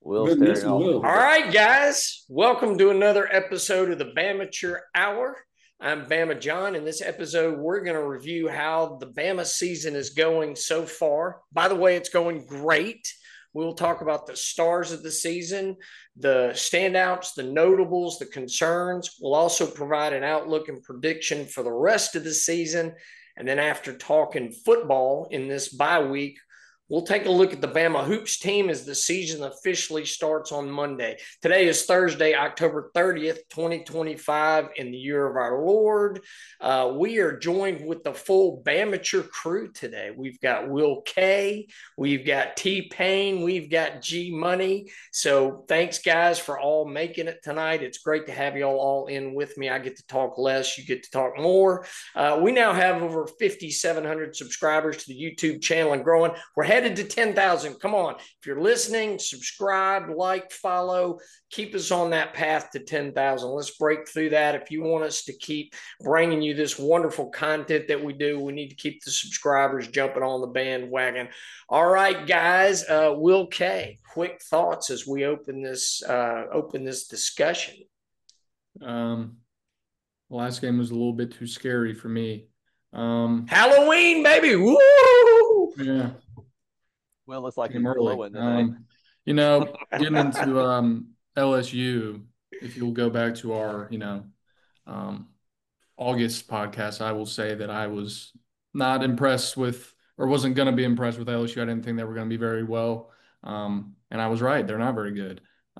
Will's Been tearing missing off a Will. little All bit. right, guys, welcome to another episode of the Bamature Hour. I'm Bama John. In this episode, we're going to review how the Bama season is going so far. By the way, it's going great. We'll talk about the stars of the season, the standouts, the notables, the concerns. We'll also provide an outlook and prediction for the rest of the season. And then after talking football in this bye week, we'll take a look at the Bama Hoops team as the season officially starts on Monday. Today is Thursday, October 30th, 2025, in the year of our Lord. We are joined with the full Bamature crew today. We've got Will K, we've got T-Pain, we've got G-Money. So thanks, guys, for all making it tonight. It's great to have you all in with me. I get to talk less, you get to talk more. We now have over 5,700 subscribers to the YouTube channel and growing. We're headed to 10,000. Come on. If you're listening, subscribe, like, follow, keep us on that path to 10,000. Let's break through that. If you want us to keep bringing you this wonderful content that we do, we need to keep the subscribers jumping on the bandwagon. All right, guys. Will K, quick thoughts as we open this discussion. Last game was a little bit too scary for me. Halloween, baby. Woo! Yeah, Will looks like he's came early. glowing tonight. Getting into LSU, if you'll go back to our, August podcast, I will say that I was not impressed with, or wasn't going to be impressed with LSU. I didn't think they were going to be very well. And I was right. They're not very good.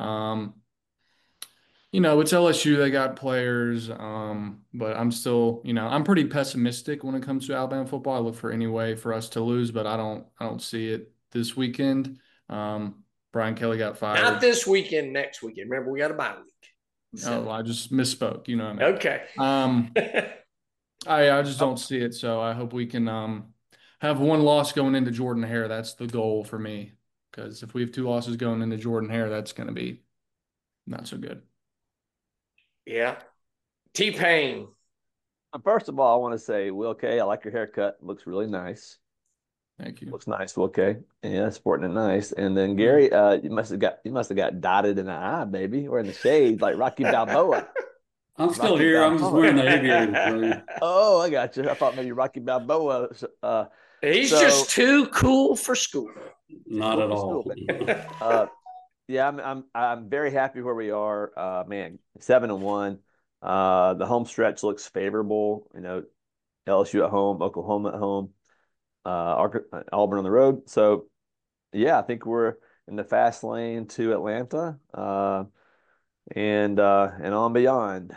It's LSU. They got players, but I'm still, I'm pretty pessimistic when it comes to Alabama football. I look for any way for us to lose, but I don't see it this weekend. Brian Kelly got fired. Not this weekend, next weekend. Remember, we got a bye week. So. Oh, I just misspoke. You know what I mean? Okay. I just don't see it. So I hope we can have one loss going into Jordan-Hare. That's the goal for me. Because if we have two losses going into Jordan-Hare, that's going to be not so good. Yeah. T-Pain. First of all, I want to say, Will K, I like your haircut. Looks really nice. Thank you. Looks nice, Will K. Yeah, sporting it nice. And then Gary, you must have got dotted in the eye, baby, or in the shades like Rocky Balboa. I'm still here. I'm just wearing the aviator. Oh, I got you. I thought maybe Rocky Balboa. He's just too cool for school. Not at all. Yeah, I'm very happy where we are. Man, 7-1. The home stretch looks favorable. LSU at home, Oklahoma at home, Auburn on the road. So, yeah, I think we're in the fast lane to Atlanta, and on beyond.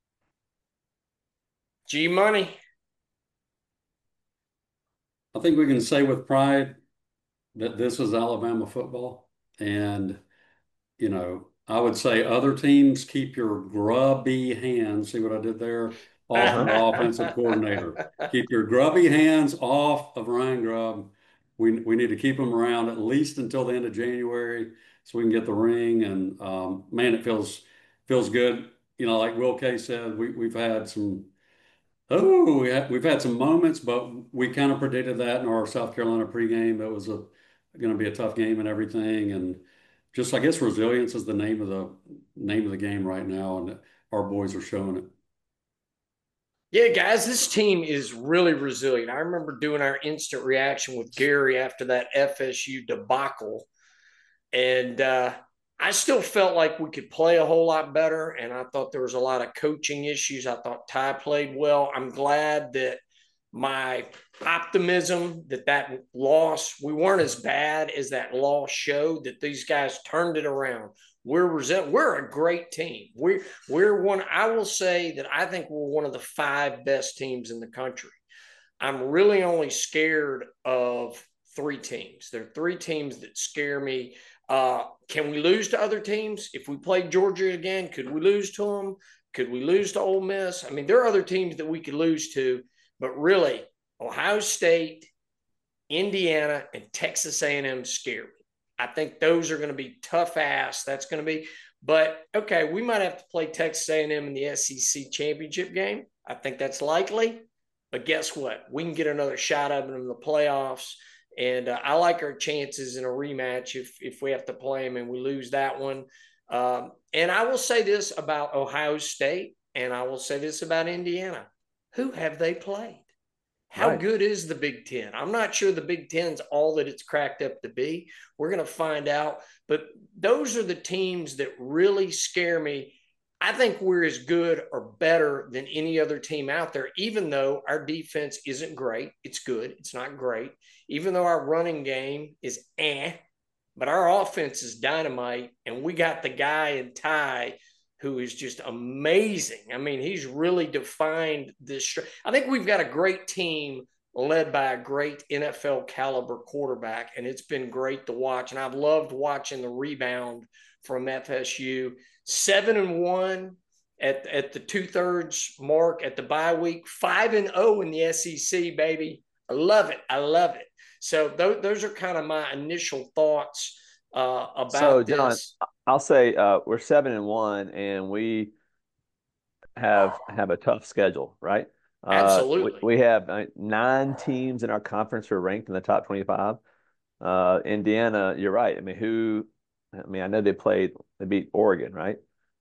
G-Money. I think we can say with pride that this is Alabama football. And, I would say other teams, keep your grubby hands. See what I did there? Off the offensive coordinator. Keep your grubby hands off of Ryan Grubb. We need to keep him around at least until the end of January so we can get the ring. And man, it feels good. Like Will K said, we've had some. Oh, we've had some moments, but we kind of predicted that in our South Carolina pregame. It was going to be a tough game and everything, and just I guess resilience is the name of the game right now, and our boys are showing it. Yeah, guys, this team is really resilient. I remember doing our instant reaction with Gary after that FSU debacle, and I still felt like we could play a whole lot better, and I thought there was a lot of coaching issues. I thought Ty played well. I'm glad that my optimism that loss, we weren't as bad as that loss showed, that these guys turned it around. We're a great team. We're one. I will say that I think we're one of the 5 best teams in the country. I'm really only scared of 3 teams. There are 3 teams that scare me. Can we lose to other teams? If we played Georgia again, could we lose to them? Could we lose to Ole Miss? I mean, there are other teams that we could lose to, but really, Ohio State, Indiana, and Texas A&M scare me. I think those are going to be tough ass. That's going to be, but okay, we might have to play Texas A&M in the SEC championship game. I think that's likely, but guess what? We can get another shot of it in the playoffs. And I like our chances in a rematch if we have to play them and we lose that one. And I will say this about Ohio State, and I will say this about Indiana. Who have they played? How Right. good is the Big Ten? I'm not sure the Big Ten's all that it's cracked up to be. We're going to find out. But those are the teams that really scare me. I think we're as good or better than any other team out there, even though our defense isn't great. It's good. It's not great. Even though our running game is but our offense is dynamite. And we got the guy in Ty who is just amazing. I mean, he's really defined this. I think we've got a great team led by a great NFL caliber quarterback, and it's been great to watch. And I've loved watching the rebound from FSU. 7-1 at the 2/3 mark at the bye week. 5-0 in the SEC, baby. I love it. I love it. So those are kind of my initial thoughts about So, John, this. I'll say we're 7-1, and we have a tough schedule, right? Absolutely. We have 9 teams in our conference who are ranked in the top 25. Indiana, you're right. I mean, I know they beat Oregon, right?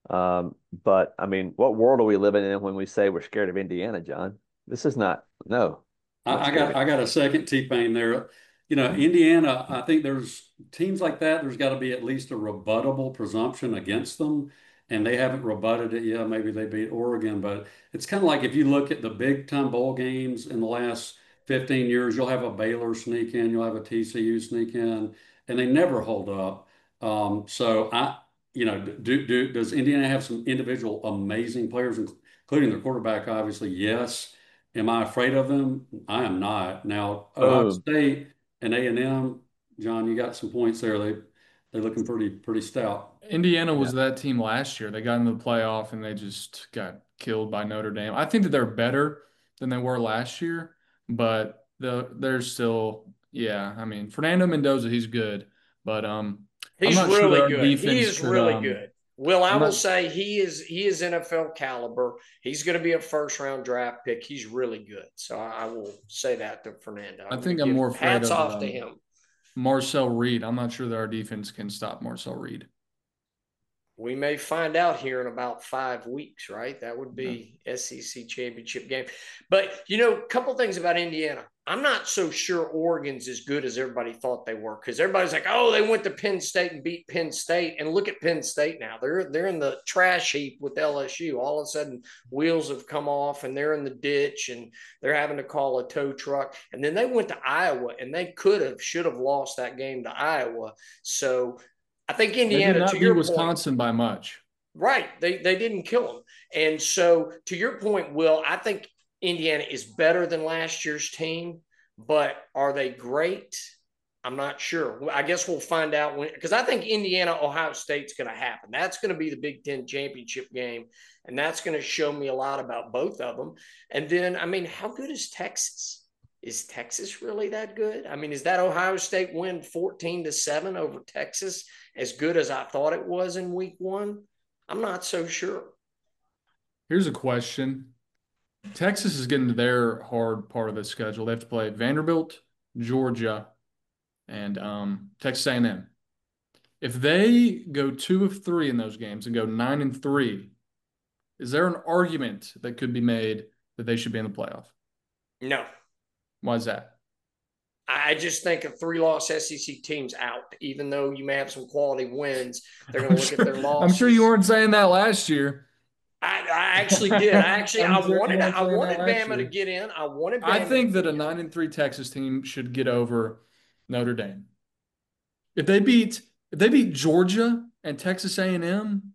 But I mean, what world are we living in when we say we're scared of Indiana, John? This is not, no. I got a second T-Pain there. Indiana, I think there's teams like that, there's got to be at least a rebuttable presumption against them. And they haven't rebutted it. Yeah, maybe they beat Oregon, but it's kind of like if you look at the big time bowl games in the last 15 years, you'll have a Baylor sneak in, you'll have a TCU sneak in, and they never hold up. So does Indiana have some individual amazing players, including their quarterback? Obviously, yes. Am I afraid of them? I am not. Now, Ohio Boom. State and A&M, John, you got some points there. They're looking pretty stout. Indiana Yeah. was that team last year. They got into the playoff and they just got killed by Notre Dame. I think that they're better than they were last year, but they're still, yeah. I mean, Fernando Mendoza, he's good, but I'm He's not sure that really our good. He defense is could. really good. Well, I I'm will not. say he is NFL caliber. He's going to be a first round draft pick. He's really good. So I will say that to Fernando. I I'm going think to I'm give more afraid hats of off to him. Marcel Reed. I'm not sure that our defense can stop Marcel Reed. We may find out here in about 5 weeks, right? That would Yeah. be SEC championship game. But, a couple things about Indiana. I'm not so sure Oregon's as good as everybody thought they were because everybody's like, oh, they went to Penn State and beat Penn State. And look at Penn State now. They're in the trash heap with LSU. All of a sudden, wheels have come off and they're in the ditch and they're having to call a tow truck. And then they went to Iowa and they should have lost that game to Iowa. So I think They did Indiana, to not beat your point, Wisconsin by much. right. They didn't kill him. And so to your point, Will, I think Indiana is better than last year's team, but are they great? I'm not sure. I guess we'll find out because I think Indiana, Ohio State's going to happen. That's going to be the Big Ten championship game. And that's going to show me a lot about both of them. And then, I mean, how good is Texas? Is Texas really that good? I mean, is that Ohio State win 14-7 over Texas as good as I thought it was in week 1? I'm not so sure. Here's a question. Texas is getting to their hard part of the schedule. They have to play Vanderbilt, Georgia, and Texas A&M. If they go 2 of 3 in those games and go 9-3, is there an argument that could be made that they should be in the playoff? No. Why is that? I just think a 3-loss SEC team's out, even though you may have some quality wins. They're going to look at their losses. I'm sure you weren't saying that last year. I actually did. I wanted Bama to get in. I think that a 9-3 Texas team should get over Notre Dame. If they beat Georgia and Texas A&M,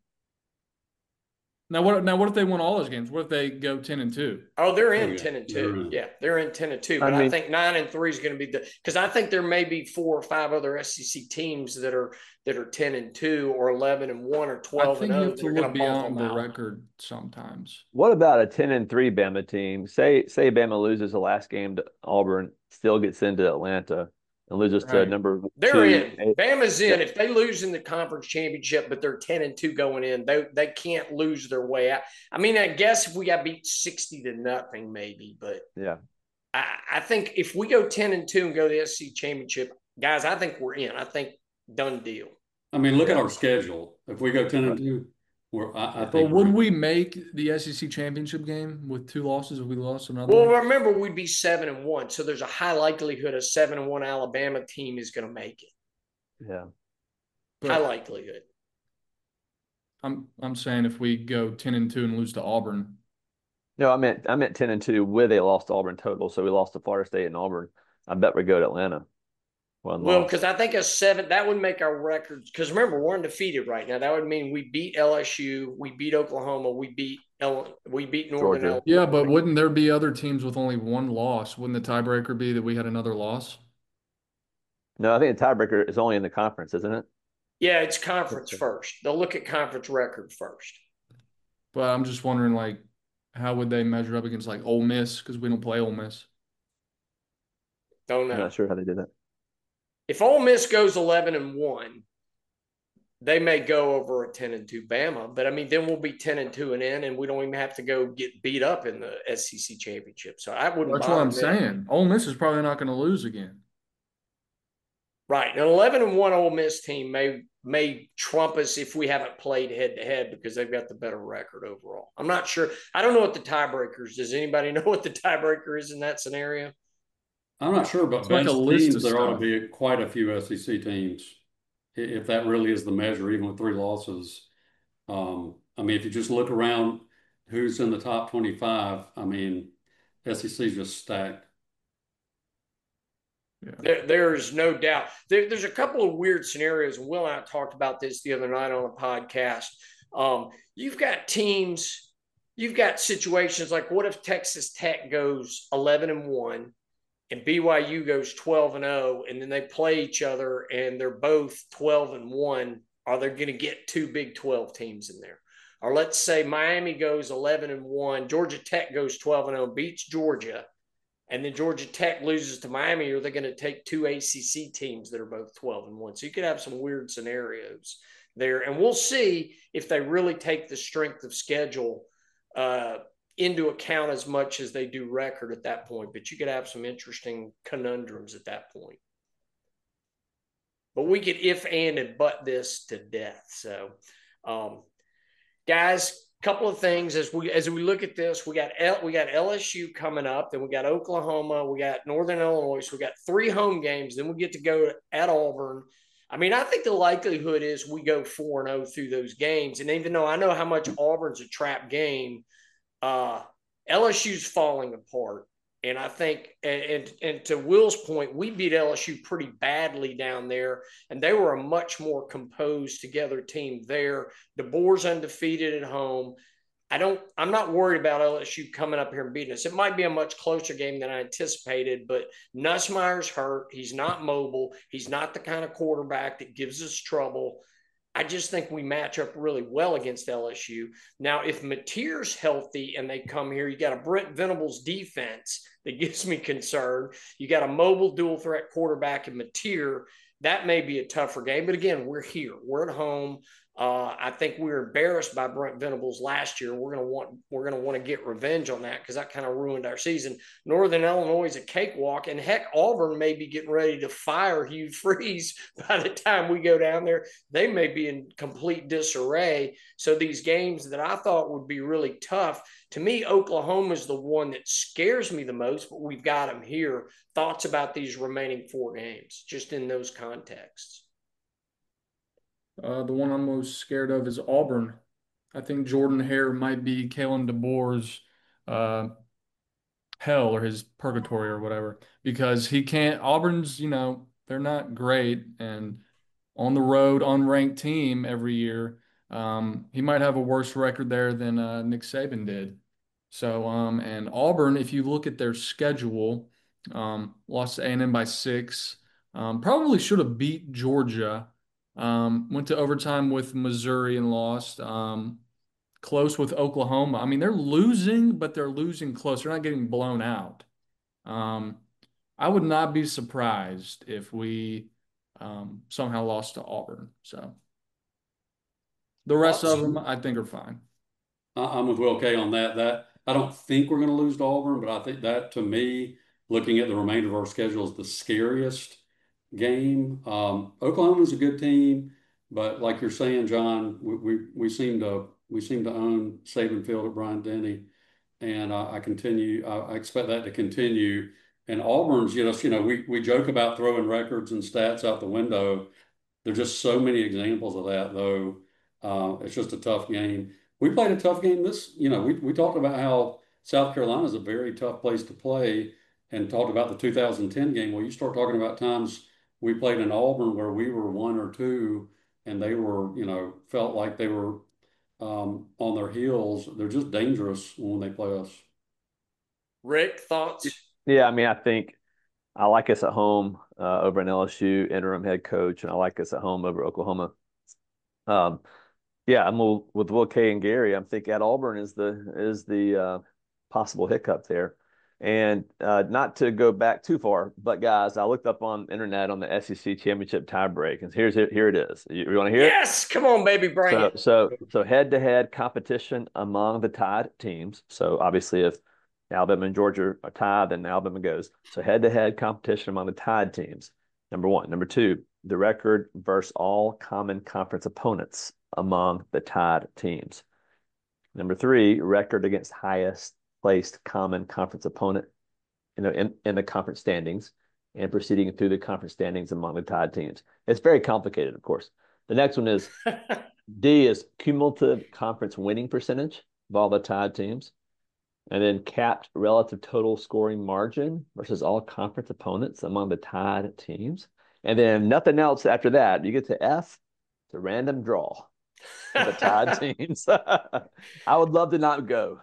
now what if they won all those games? What if they go 10-2? Oh, they're in 10-2. Yeah, they're in 10-2. But I think 9-3 is going to be because I think there may be 4 or 5 other SEC teams that are 10-2 or 11-1 or 12-0. I think you have to look beyond the record sometimes. What about a 10-3 Bama team? Say Bama loses the last game to Auburn, still gets into Atlanta, and loses to number 2. They're in. Bama's in. If they lose in the conference championship, but they're 10-2 going in, they can't lose their way out. I mean, I guess if we got beat 60-0, maybe, but yeah. I think if we go 10-2 and go to the SEC championship, guys, I think we're in. I think done deal. I mean, look at Yeah. our schedule. If we go 10-2, I But think would we're we make the SEC championship game with 2 losses if we lost another Well, one? remember we'd be 7-1, so there's a high likelihood a 7-1 Alabama team is going to make it. Yeah. High But likelihood. I'm saying if we go 10-2 and lose to Auburn, No, I meant 10-2 with a lost to Auburn total. So we lost to Florida State and Auburn. I bet we go to Atlanta. One Well, loss. because I think that would make our records. Because remember, we're undefeated right now. That would mean we beat LSU, we beat Oklahoma, we beat Northern Georgia. Illinois. yeah, but wouldn't there be other teams with only 1 loss? Wouldn't the tiebreaker be that we had another loss? No, I think the tiebreaker is only in the conference, isn't it? Yeah, it's conference first. They'll look at conference record first. But I'm just wondering, like, how would they measure up against like Ole Miss because we don't play Ole Miss? Don't I'm know. not sure how they did that. If Ole Miss goes 11-1, they may go over a 10-2 Bama. But I mean, then we'll be 10-2 and in, and we don't even have to go get beat up in the SEC championship. So I wouldn't That's what bother I'm me. saying. Ole Miss is probably not going to lose again. Right. An 11-1 Ole Miss team may trump us if we haven't played head to head because they've got the better record overall. I'm not sure. I don't know what the tiebreakers. Does anybody know what the tiebreaker is in that scenario? I'm not sure, but It's like a best list teams, of there ought to stuff. be quite a few SEC teams, if that really is the measure, even with 3 losses. I mean, if you just look around who's in the top 25, I mean, SEC is just stacked. Yeah. There's no doubt. There's a couple of weird scenarios, and Will and I talked about this the other night on a podcast. You've got teams, you've got situations like what if Texas Tech goes 11-1 and BYU goes 12-0, and then they play each other and they're both 12-1? Are they going to get 2 Big 12 teams in there? Or let's say Miami goes 11-1, Georgia Tech goes 12-0, beats Georgia, and then Georgia Tech loses to Miami, or they're going to take 2 ACC teams that are both 12-1. So you could have some weird scenarios there. And we'll see if they really take the strength of schedule into account as much as they do record at that point. But you could have some interesting conundrums at that point. But we could if and but this to death. So, guys, couple of things as we look at this. We got LSU coming up, then we got Oklahoma, we got Northern Illinois. So we got 3 home games. Then we get to go at Auburn. I mean, I think the likelihood is we go 4-0 through those games. And even though I know how much Auburn's a trap game, LSU's falling apart. And I think, and to Will's point, we beat LSU pretty badly down there, and they were a much more composed together team there. DeBoer's undefeated at home. I'm not worried about LSU coming up here and beating us. It might be a much closer game than I anticipated, but Nussmeier's hurt. He's not mobile. He's not the kind of quarterback that gives us trouble. I just think we match up really well against LSU. Now, if Mateer's healthy and they come here, you got a Brent Venables defense that gives me concern. You got a mobile dual threat quarterback in Mateer. That may be a tougher game. But again, we're here. We're at home. I think we were embarrassed by Brent Venables last year. We're gonna want to get revenge on that because that kind of ruined our season. Northern Illinois is a cakewalk, and heck, Auburn may be getting ready to fire Hugh Freeze by the time we go down there. They may be in complete disarray. So these games that I thought would be really tough, to me, Oklahoma is the one that scares me the most. But we've got them here. Thoughts about these remaining 4 games, just in those contexts? The one I'm most scared of is Auburn. I think Jordan Hare might be Kalen DeBoer's uh, hell or his purgatory or whatever because he can't. Auburn's, they're not great, and on the road, unranked team every year, he might have a worse record there than Nick Saban did. So, and Auburn, if you look at their schedule, lost to A&M by 6, probably should have beat Georgia. Went to overtime with Missouri and lost. Close with Oklahoma. I mean, they're losing, but they're losing close. They're not getting blown out. I would not be surprised if we somehow lost to Auburn. So the rest of them, I think, are fine. I'm with Will K on that. I don't think we're going to lose to Auburn, but I think that to me looking at the remainder of our schedule, is the scariest game. Oklahoma's a good team, but like you're saying, John, we seem to own Saban Field at Bryant-Denny, and I expect that to continue. And Auburn's, we joke about throwing records and stats out the window. There's just so many examples of that, though. It's just a tough game. We played a tough game we talked about how South Carolina is a very tough place to play and talked about the 2010 game. Well, you start talking about times we played in Auburn where we were 1 or 2 and they were, felt like they were on their heels. They're just dangerous when they play us. Rick, thoughts? Yeah, I mean, I think I like us at home over in LSU, interim head coach, and I like us at home over Oklahoma. Um, yeah, with Will K and Gary. I'm thinking at Auburn is the possible hiccup there, and not to go back too far, but guys, I looked up on internet on the SEC championship tiebreak, and here it is. You want to hear it? Yes, come on, baby, bring it. So head-to-head competition among the tied teams. So obviously, if Alabama and Georgia are tied, then Alabama goes. So head-to-head competition among the tied teams. Number one. Number two, the record versus all common conference opponents among the tied teams. Number three, record against highest placed common conference opponent, in the conference standings and proceeding through the conference standings among the tied teams. It's very complicated, of course. The next one is D is cumulative conference winning percentage of all the tied teams. And then capped relative total scoring margin versus all conference opponents among the tied teams. And then nothing else after that. You get to F, to random draw of the tied teams. I would love to not go,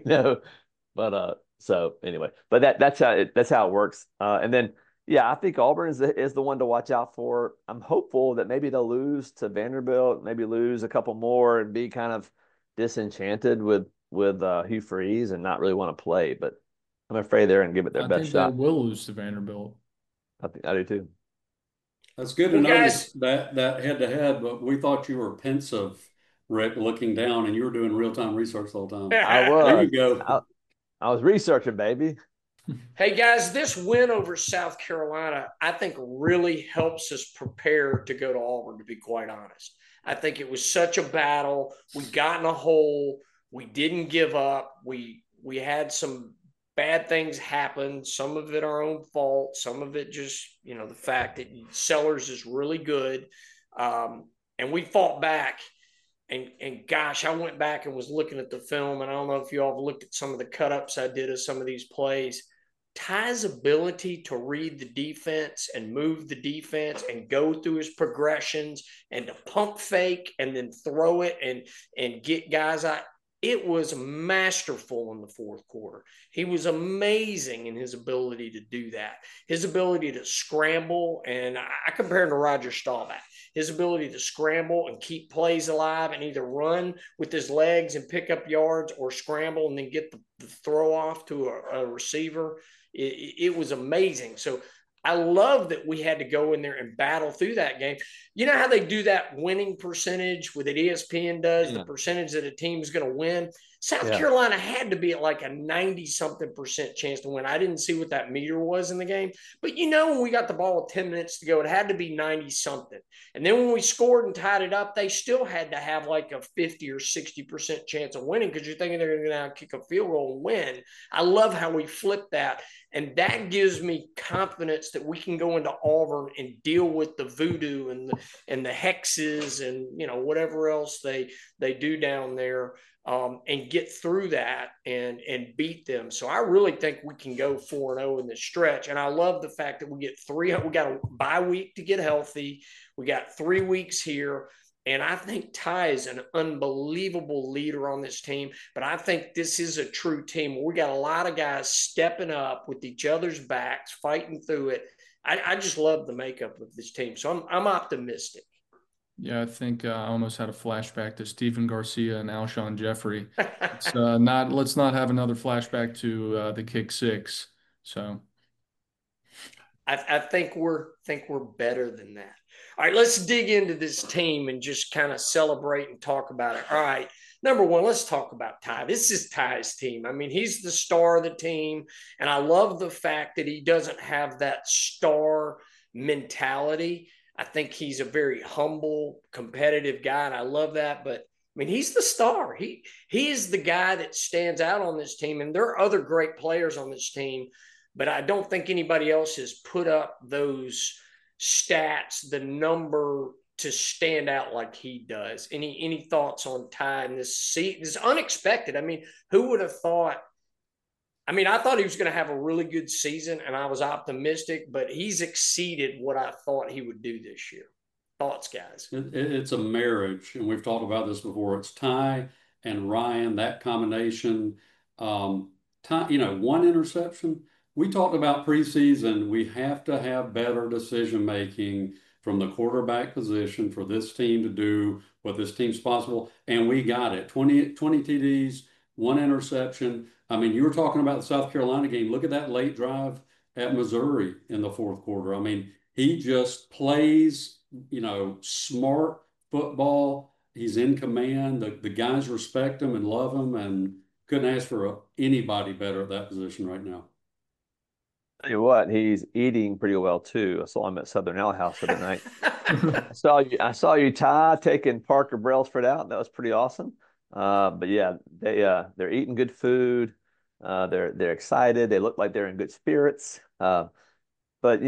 but so anyway, but that's how it works. And then yeah, I think Auburn is the one to watch out for. I'm hopeful that maybe they'll lose to Vanderbilt, maybe lose a couple more and be kind of disenchanted with Hugh Freeze and not really want to play. But I'm afraid they're going to give it their best shot. I think they will lose to Vanderbilt. I do too. That's good to know that head-to-head, but we thought you were pensive, Rick, looking down, and you were doing real-time research the whole time. I was. There you go. I was researching, baby. Hey, guys, this win over South Carolina, I think really helps us prepare to go to Auburn, to be quite honest. I think it was such a battle. We got in a hole. We didn't give up. We had some bad things happen. Some of it our own fault. Some of it just, the fact that Sellers is really good. And we fought back. And gosh, I went back and was looking at the film, and I don't know if you all have looked at some of the cut-ups I did of some of these plays. Ty's ability to read the defense and move the defense and go through his progressions and to pump fake and then throw it and get guys out. It was masterful in the fourth quarter. He was amazing in his ability to do that. His ability to scramble, and I compare him to Roger Staubach. His ability to scramble and keep plays alive and either run with his legs and pick up yards or scramble and then get the throw off to a receiver. It was amazing. So I love that we had to go in there and battle through that game. You know how they do that winning percentage with it ESPN does, the percentage that a team's going to win? South Carolina had to be at like a 90-something% chance to win. I didn't see what that meter was in the game. But when we got the ball with 10 minutes to go, it had to be 90-something. And then when we scored and tied it up, they still had to have like a 50 or 60% chance of winning because you're thinking they're going to kick a field goal and win. I love how we flipped that. And that gives me confidence that we can go into Auburn and deal with the voodoo and the hexes and, whatever else they do down there. And get through that and beat them. So I really think we can go 4-0 in this stretch. And I love the fact that we got a bye week to get healthy. We got 3 weeks here. And I think Ty is an unbelievable leader on this team. But I think this is a true team. We got a lot of guys stepping up with each other's backs, fighting through it. I just love the makeup of this team. So I'm optimistic. Yeah, I think I almost had a flashback to Stephen Garcia and Alshon Jeffrey. Let's not have another flashback to the kick six. So I think we're better than that. All right, let's dig into this team and just kind of celebrate and talk about it. All right, number one, let's talk about Ty. This is Ty's team. I mean, he's the star of the team, and I love the fact that he doesn't have that star mentality. I think he's a very humble, competitive guy, and I love that. But I mean, he's the star. He is the guy that stands out on this team, and there are other great players on this team, but I don't think anybody else has put up those stats, the number to stand out like he does. Any thoughts on Ty in this seat? It's unexpected. I mean, who would have thought? I mean, I thought he was going to have a really good season, and I was optimistic, but he's exceeded what I thought he would do this year. Thoughts, guys? It's a marriage, and we've talked about this before. It's Ty and Ryan, that combination. Ty, one interception. We talked about preseason. We have to have better decision making from the quarterback position for this team to do what this team's possible, and we got it. 20 TDs, one interception. I mean, you were talking about the South Carolina game. Look at that late drive at Missouri in the fourth quarter. I mean, he just plays smart football. He's in command. The guys respect him and love him, and couldn't ask for anybody better at that position right now. Tell you what, he's eating pretty well too. I saw him at Southern Ale House the other night. I saw you, Ty, taking Parker Brailsford out. That was pretty awesome. But yeah, they're eating good food. They're excited. They look like they're in good spirits. But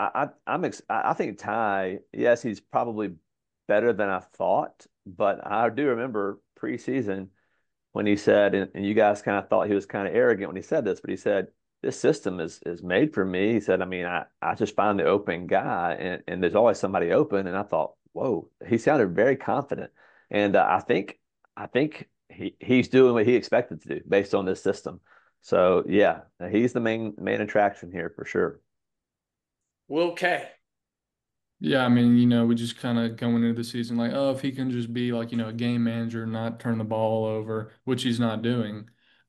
I think Ty, yes, he's probably better than I thought. But I do remember preseason when he said, and you guys kind of thought he was kind of arrogant when he said this, but he said, "This system is made for me." He said, "I mean, I just find the open guy, and there's always somebody open." And I thought, whoa, he sounded very confident. And I think he's doing what he expected to do based on this system. So yeah, he's the main attraction here for sure. Will K. Yeah, I mean, we just kind of going into the season like, oh, if he can just be like, a game manager, not turn the ball over, which he's not doing.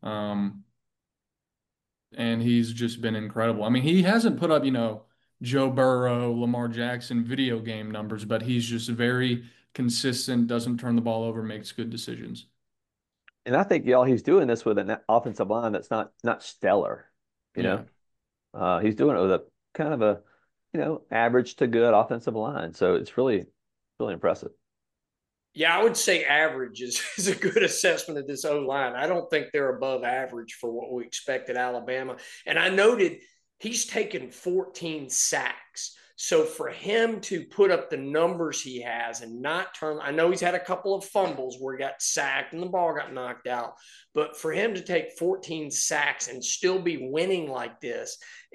And he's just been incredible. I mean, he hasn't put up, Joe Burrow, Lamar Jackson video game numbers, but he's just very consistent, doesn't turn the ball over, makes good decisions. And I think y'all he's doing this with an offensive line that's not stellar. Yeah. He's doing it with a kind of a average to good offensive line. So it's really impressive. Yeah, I would say average is a good assessment of this O-line. I don't think they're above average for what we expect at Alabama. And I noted he's taken 14 sacks. So for him to put up the numbers he has and not turn, I know he's had a couple of fumbles where he got sacked and the ball got knocked out, but for him to take 14 sacks and still be winning like this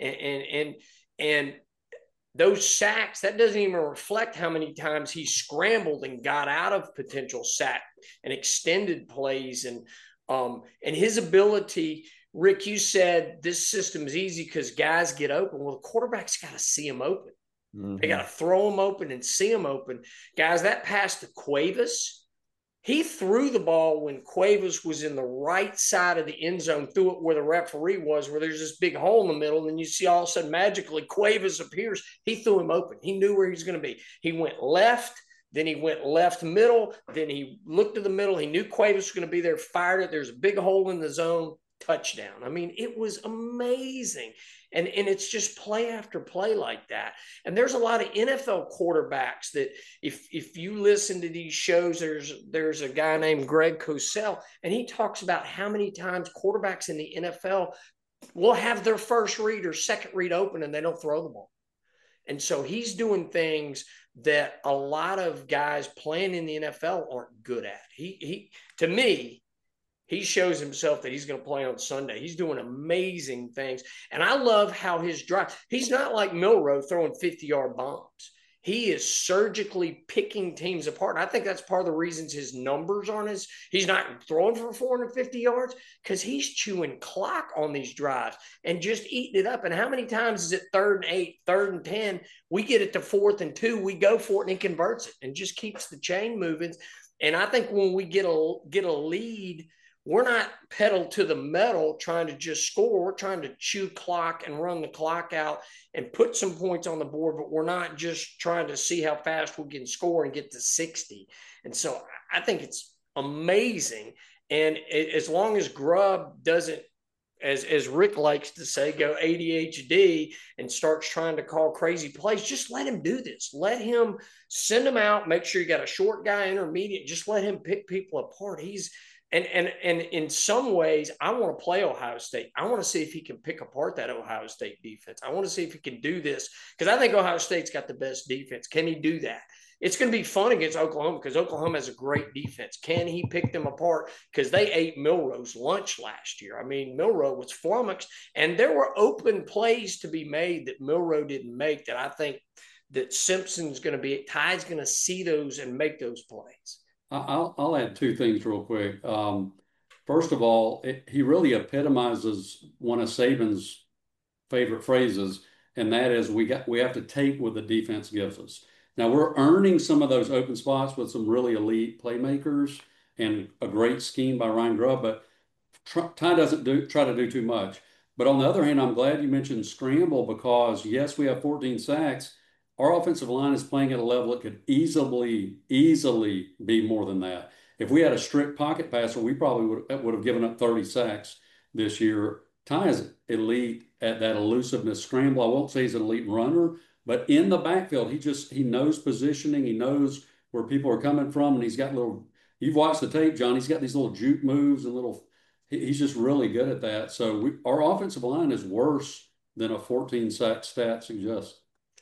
and those sacks, that doesn't even reflect how many times he scrambled and got out of potential sack and extended plays and his ability. Rick, you said this system is easy because guys get open. Well, the quarterback's got to see them open. Mm-hmm. They got to throw them open and see them open. Guys, that pass to Cuevas, he threw the ball when Cuevas was in the right side of the end zone, threw it where the referee was, where there's this big hole in the middle, and then you see all of a sudden magically Cuevas appears. He threw him open. He knew where he was going to be. He went left, then he went left middle, then he looked to the middle. He knew Cuevas was going to be there, fired it. There's a big hole in the zone, touchdown. I mean, it was amazing. And it's just play after play like that. And there's a lot of NFL quarterbacks that if you listen to these shows, there's a guy named Greg Cosell, and he talks about how many times quarterbacks in the NFL will have their first read or second read open and they don't throw the ball. And so he's doing things that a lot of guys playing in the NFL aren't good at. He to me, he shows himself that he's going to play on Sunday. He's doing amazing things. And I love how his drive, he's not like Milroe throwing 50-yard bombs. He is surgically picking teams apart. And I think that's part of the reasons his numbers aren't as, he's not throwing for 450 yards because he's chewing clock on these drives and just eating it up. And how many times is it 3rd and 8, 3rd and 10? We get it to 4th and 2. We go for it and he converts it and just keeps the chain moving. And I think when we get a lead, we're not pedal to the metal trying to just score. We're trying to chew clock and run the clock out and put some points on the board, but we're not just trying to see how fast we can score and get to 60. And so I think amazing. And as long as Grubb doesn't, as Rick likes to say, go ADHD and starts trying to call crazy plays, just let him do this. Let him send him out. Make sure you got a short guy, intermediate. Just let him pick people apart. And in some ways, I want to play Ohio State. I want to see if he can pick apart that Ohio State defense. I want to see if he can do this because I think Ohio State's got the best defense. Can he do that? It's going to be fun against Oklahoma because Oklahoma has a great defense. Can he pick them apart? Because they ate Milroe's lunch last year. I mean, Milroe was flummoxed, and there were open plays to be made that Milroe didn't make that I think that Simpson's going to be, Ty's going to see those and make those plays. I'll add two things real quick. First of all, he really epitomizes one of Saban's favorite phrases, and that is we have to take what the defense gives us. Now we're earning some of those open spots with some really elite playmakers and a great scheme by Ryan Grubb, but Ty doesn't try to do too much. But on the other hand, I'm glad you mentioned scramble because yes, we have 14 sacks. Our offensive line is playing at a level that could easily be more than that. If we had a strict pocket passer, we probably would have given up 30 sacks this year. Ty is elite at that elusiveness scramble. I won't say he's an elite runner, but in the backfield, he knows positioning. He knows where people are coming from, and he's got you've watched the tape, John. He's got these little juke moves and he's just really good at that. So our offensive line is worse than a 14 sack stat suggests.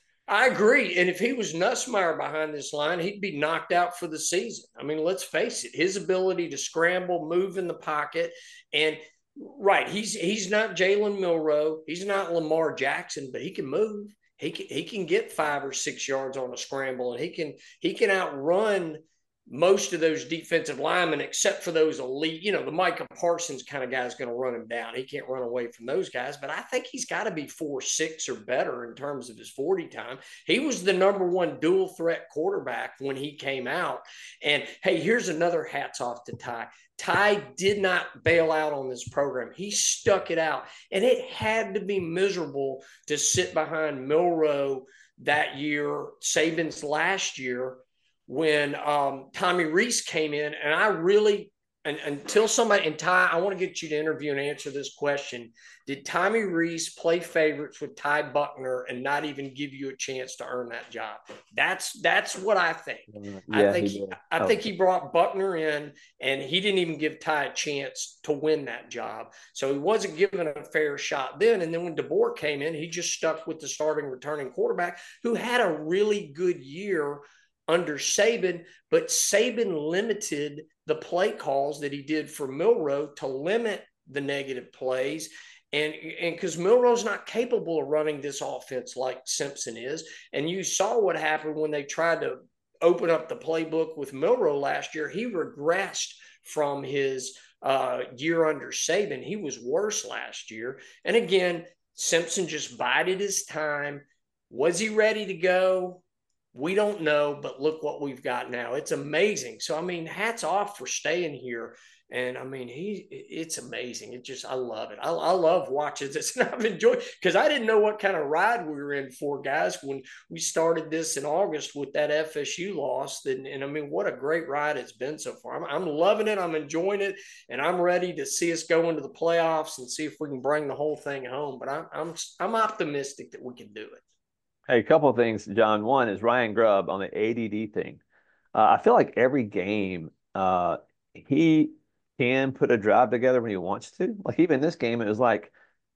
I agree. And if he was Nussmeier behind this line, he'd be knocked out for the season. I mean, let's face it, his ability to scramble, move in the pocket, and right, he's not Jalen Milroe, he's not Lamar Jackson, but he can move. He can get 5 or 6 yards on a scramble, and he can outrun most of those defensive linemen, except for those elite, the Micah Parsons kind of guy is going to run him down. He can't run away from those guys, but I think he's got to be 4.6 or better in terms of his 40 time. He was the number one dual threat quarterback when he came out. And hey, here's another hats off to Ty. Ty did not bail out on this program. He stuck it out, and it had to be miserable to sit behind Milroe that year, Saban's last year, when Tommy Rees came in. And I really, until somebody, and Ty, I want to get you to interview and answer this question. Did Tommy Rees play favorites with Ty Buckner and not even give you a chance to earn that job? That's what I think. Yeah, I think he brought Buckner in, and he didn't even give Ty a chance to win that job. So he wasn't given a fair shot then. And then when DeBoer came in, he just stuck with the starting returning quarterback who had a really good year under Saban, but Saban limited the play calls that he did for Milroe to limit the negative plays. And because Milroe's not capable of running this offense like Simpson is. And you saw what happened when they tried to open up the playbook with Milroe last year. He regressed from his year under Saban. He was worse last year. And again, Simpson just bided his time. Was he ready to go? We don't know, but look what we've got now. It's amazing. So, I mean, hats off for staying here. And I mean, it's amazing. I love it. I love watching this, and I've enjoyed, because I didn't know what kind of ride we were in for, guys, when we started this in August with that FSU loss. And I mean, what a great ride it's been so far. I'm loving it. I'm enjoying it, and I'm ready to see us go into the playoffs and see if we can bring the whole thing home. But I'm optimistic that we can do it. Hey, a couple of things, John. One is Ryan Grubb on the ADD thing. I feel like every game he can put a drive together when he wants to. Like even this game, it was like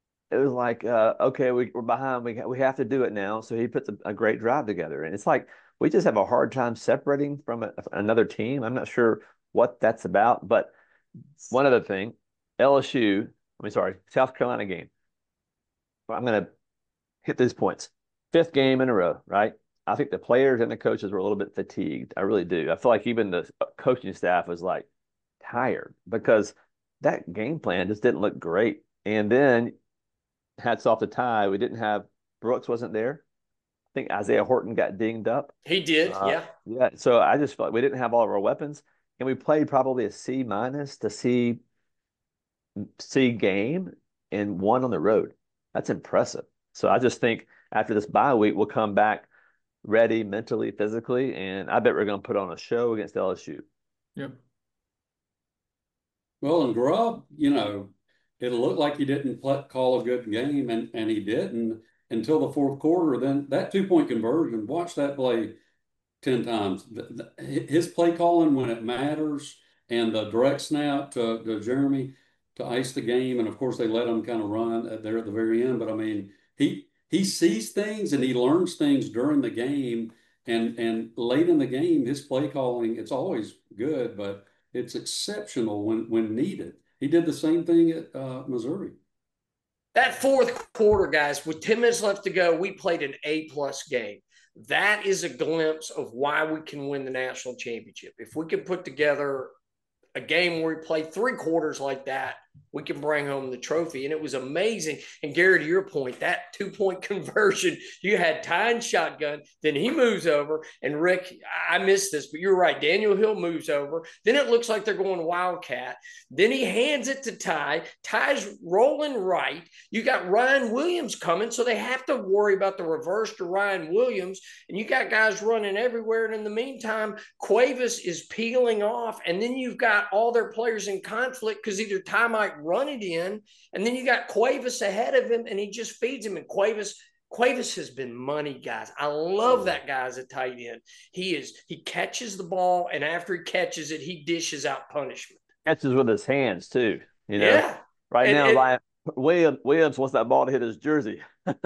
okay, we're behind. We have to do it now. So he puts a great drive together, and it's like we just have a hard time separating from another team. I'm not sure what that's about. But one other thing, South Carolina game. I'm gonna hit these points. 5th game in a row, right? I think the players and the coaches were a little bit fatigued. I really do. I feel like even the coaching staff was like tired because that game plan just didn't look great. And then hats off to Ty. We didn't have Brooks wasn't there. I think Isaiah Horton got dinged up. He did, yeah. Yeah. So I just felt like we didn't have all of our weapons. And we played probably a C- to C game and won on the road. That's impressive. So I just think after this bye week, we'll come back ready mentally, physically, and I bet we're going to put on a show against LSU. Yep. Well, and Grubb, it'll look like he didn't call a good game, and he didn't until the fourth quarter. Then that 2-point conversion, watch that play 10 times. His play calling when it matters and the direct snap to Jeremy to ice the game. And of course, they let him kind of run there at the very end. But I mean, he sees things and he learns things during the game. And late in the game, his play calling, it's always good, but it's exceptional when needed. He did the same thing at Missouri. That fourth quarter, guys, with 10 minutes left to go, we played an A-plus game. That is a glimpse of why we can win the national championship. If we can put together a game where we play 3 quarters like that, we can bring home the trophy. And it was amazing. And Gary, to your point, that 2-point conversion, you had Ty in shotgun, then he moves over. And Rick, I missed this, but you're right. Daniel Hill moves over. Then it looks like they're going Wildcat. Then he hands it to Ty. Ty's rolling right. You got Ryan Williams coming, so they have to worry about the reverse to Ryan Williams. And you got guys running everywhere. And in the meantime, Cuevas is peeling off. And then you've got all their players in conflict because either Ty might run it in, and then you got Cuevas ahead of him, and he just feeds him. And Cuevas has been money, guys. I love that guy as a tight end. He catches the ball, and after he catches it, he dishes out punishment. Catches with his hands too. Yeah. Right now, Williams wants that ball to hit his jersey.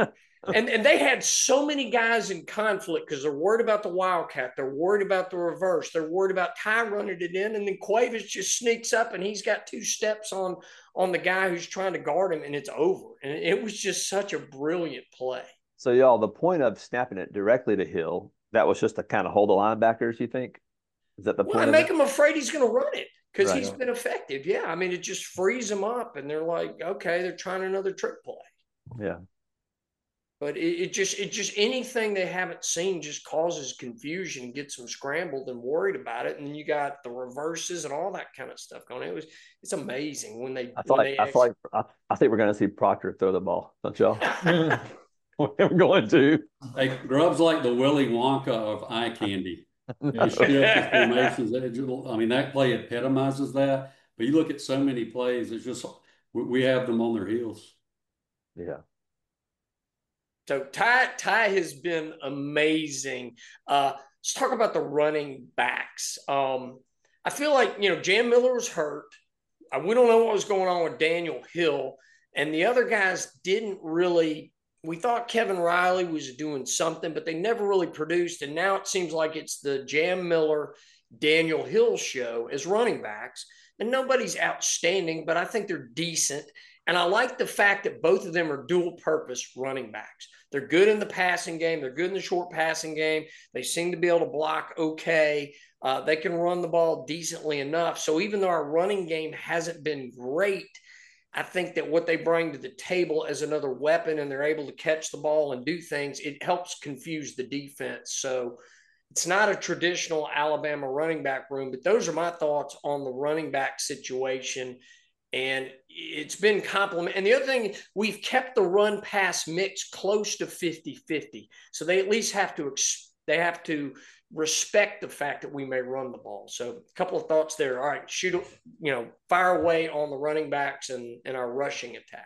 And they had so many guys in conflict because they're worried about the Wildcat. They're worried about the reverse. They're worried about Ty running it in. And then Cuevas just sneaks up and he's got 2 steps on the guy who's trying to guard him, and it's over. And it was just such a brilliant play. So, y'all, the point of snapping it directly to Hill, that was just to kind of hold the linebackers, you think? Is that the point? And make him afraid he's going to run it because Right. he's been effective. Yeah. I mean, it just frees them up, and they're like, okay, they're trying another trick play. Yeah. But it just anything they haven't seen just causes confusion, gets them scrambled and worried about it. And then you got the reverses and all that kind of stuff going. It's amazing when they. I think we're going to see Proctor throw the ball, don't y'all? We're going to. Hey, Grubb's like the Willy Wonka of eye candy. No. Formations. I mean, that play epitomizes that. But you look at so many plays, it's just we have them on their heels. Yeah. So Ty has been amazing. Let's talk about the running backs. I feel like Jam Miller was hurt. We don't know what was going on with Daniel Hill, and the other guys didn't really. We thought Kevin Riley was doing something, but they never really produced. And now it seems like it's the Jam Miller, Daniel Hill show as running backs. And nobody's outstanding, but I think they're decent. And I like the fact that both of them are dual purpose running backs. They're good in the passing game. They're good in the short passing game. They seem to be able to block okay. They can run the ball decently enough. So even though our running game hasn't been great, I think that what they bring to the table as another weapon, and they're able to catch the ball and do things, it helps confuse the defense. So it's not a traditional Alabama running back room, but those are my thoughts on the running back situation. And it's been compliment. And the other thing, we've kept the run pass mix close to 50-50. So they at least have to respect the fact that we may run the ball. So a couple of thoughts there. All right, fire away on the running backs and our rushing attack.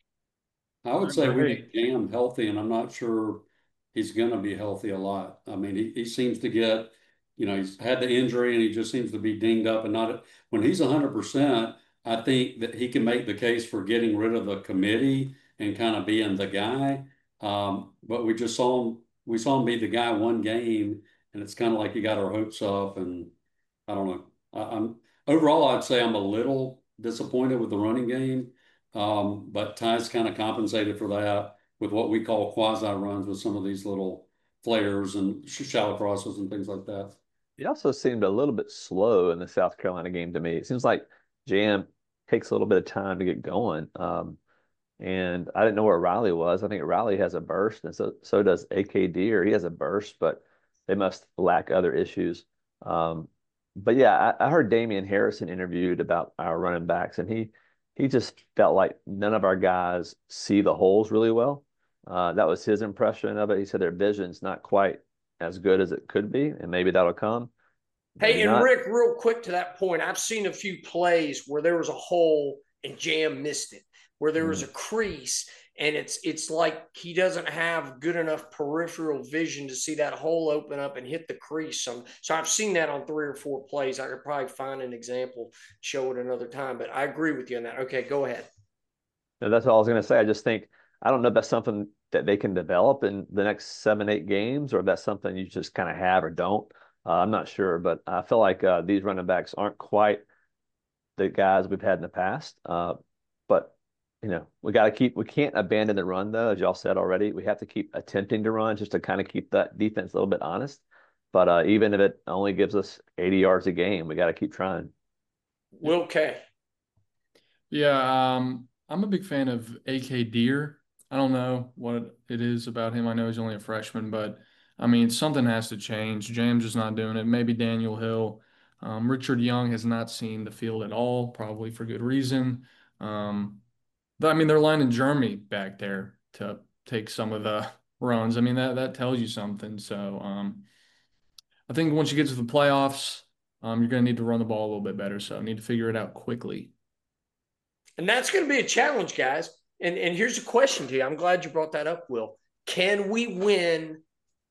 I would say we need Jam healthy, and I'm not sure he's going to be healthy a lot. I mean, he seems to get, he's had the injury and he just seems to be dinged up and not when he's 100%. I think that he can make the case for getting rid of the committee and kind of being the guy. But we saw him be the guy one game, and it's kind of like he got our hopes up. And I don't know. I'm overall, I'd say I'm a little disappointed with the running game. But Ty's kind of compensated for that with what we call quasi runs with some of these little flares and shallow crosses and things like that. He also seemed a little bit slow in the South Carolina game to me. It seems like Jam takes a little bit of time to get going. And I didn't know where Riley was. I think Riley has a burst, and so does AKD, or he has a burst, but they must lack other issues. But yeah, I heard Damian Harrison interviewed about our running backs, and he just felt like none of our guys see the holes really well. That was his impression of it. He said their vision's not quite as good as it could be, and maybe that'll come. Hey, Maybe and not. Rick, real quick to that point, I've seen a few plays where there was a hole and Jam missed it, where there was a crease, and it's like he doesn't have good enough peripheral vision to see that hole open up and hit the crease. So I've seen that on 3 or 4 plays. I could probably find an example, show it another time, but I agree with you on that. Okay, go ahead. No, that's all I was going to say. I just think I don't know if that's something that they can develop in the next 7, 8 games, or if that's something you just kind of have or don't. I'm not sure, but I feel like these running backs aren't quite the guys we've had in the past. But we got to we can't abandon the run though, as y'all said already. We have to keep attempting to run just to kind of keep that defense a little bit honest. But even if it only gives us 80 yards a game, we got to keep trying. Will K. Yeah, I'm a big fan of AK Deer. I don't know what it is about him. I know he's only a freshman, but I mean, something has to change. James is not doing it. Maybe Daniel Hill. Richard Young has not seen the field at all, probably for good reason. But I mean, they're lining Germany back there to take some of the runs. I mean, that tells you something. So I think once you get to the playoffs, you're going to need to run the ball a little bit better. So I need to figure it out quickly. And that's going to be a challenge, guys. And here's a question to you. I'm glad you brought that up, Will. Can we win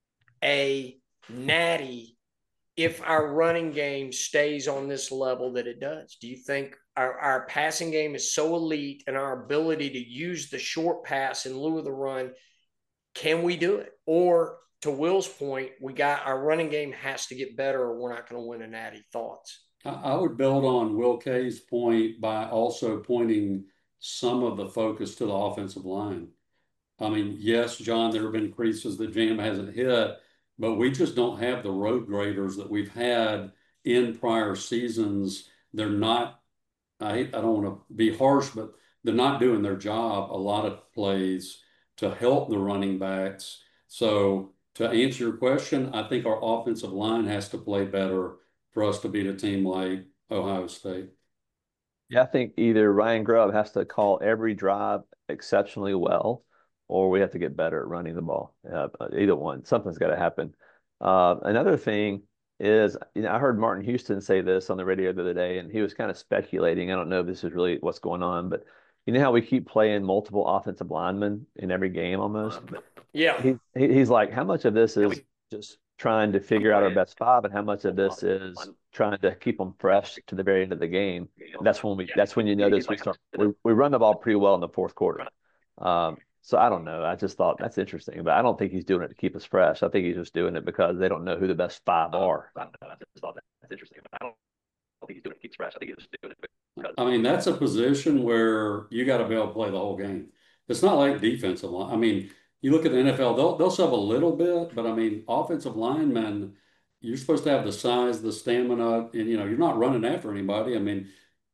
a natty if our running game stays on this level that it does? Do you think our passing game is so elite and our ability to use the short pass in lieu of the run, can we do it? Or to Will's point, our running game has to get better or we're not going to win a natty. Thoughts? I would build on Will K's point by also pointing some of the focus to the offensive line. I mean, yes, John, there have been creases that Jam hasn't hit, but we just don't have the road graders that we've had in prior seasons. They're not, I don't want to be harsh, but they're not doing their job a lot of plays to help the running backs. So to answer your question, I think our offensive line has to play better for us to beat a team like Ohio State. Yeah, I think either Ryan Grubb has to call every drive exceptionally well, or we have to get better at running the ball. Either one, something's got to happen. Another thing is, I heard Martin Houston say this on the radio the other day, and he was kind of speculating. I don't know if this is really what's going on, but you know how we keep playing multiple offensive linemen in every game almost? Yeah. He's like, how much of this is just trying to figure out our best five, and how much of this is trying to keep them fresh to the very end of the game? And that's when you notice we run the ball pretty well in the fourth quarter. So I don't know. I just thought that's interesting, but I don't think he's doing it to keep us fresh. I think he's just doing it because they don't know who the best five are. I just thought that's interesting, but I don't think he's doing it to keep us fresh. I think he's just doing it because. I mean, that's a position where you got to be able to play the whole game. It's not like defensive line. I mean, you look at the NFL, they'll sub a little bit, but I mean, offensive linemen, you're supposed to have the size, the stamina, and you're not running after anybody. I mean,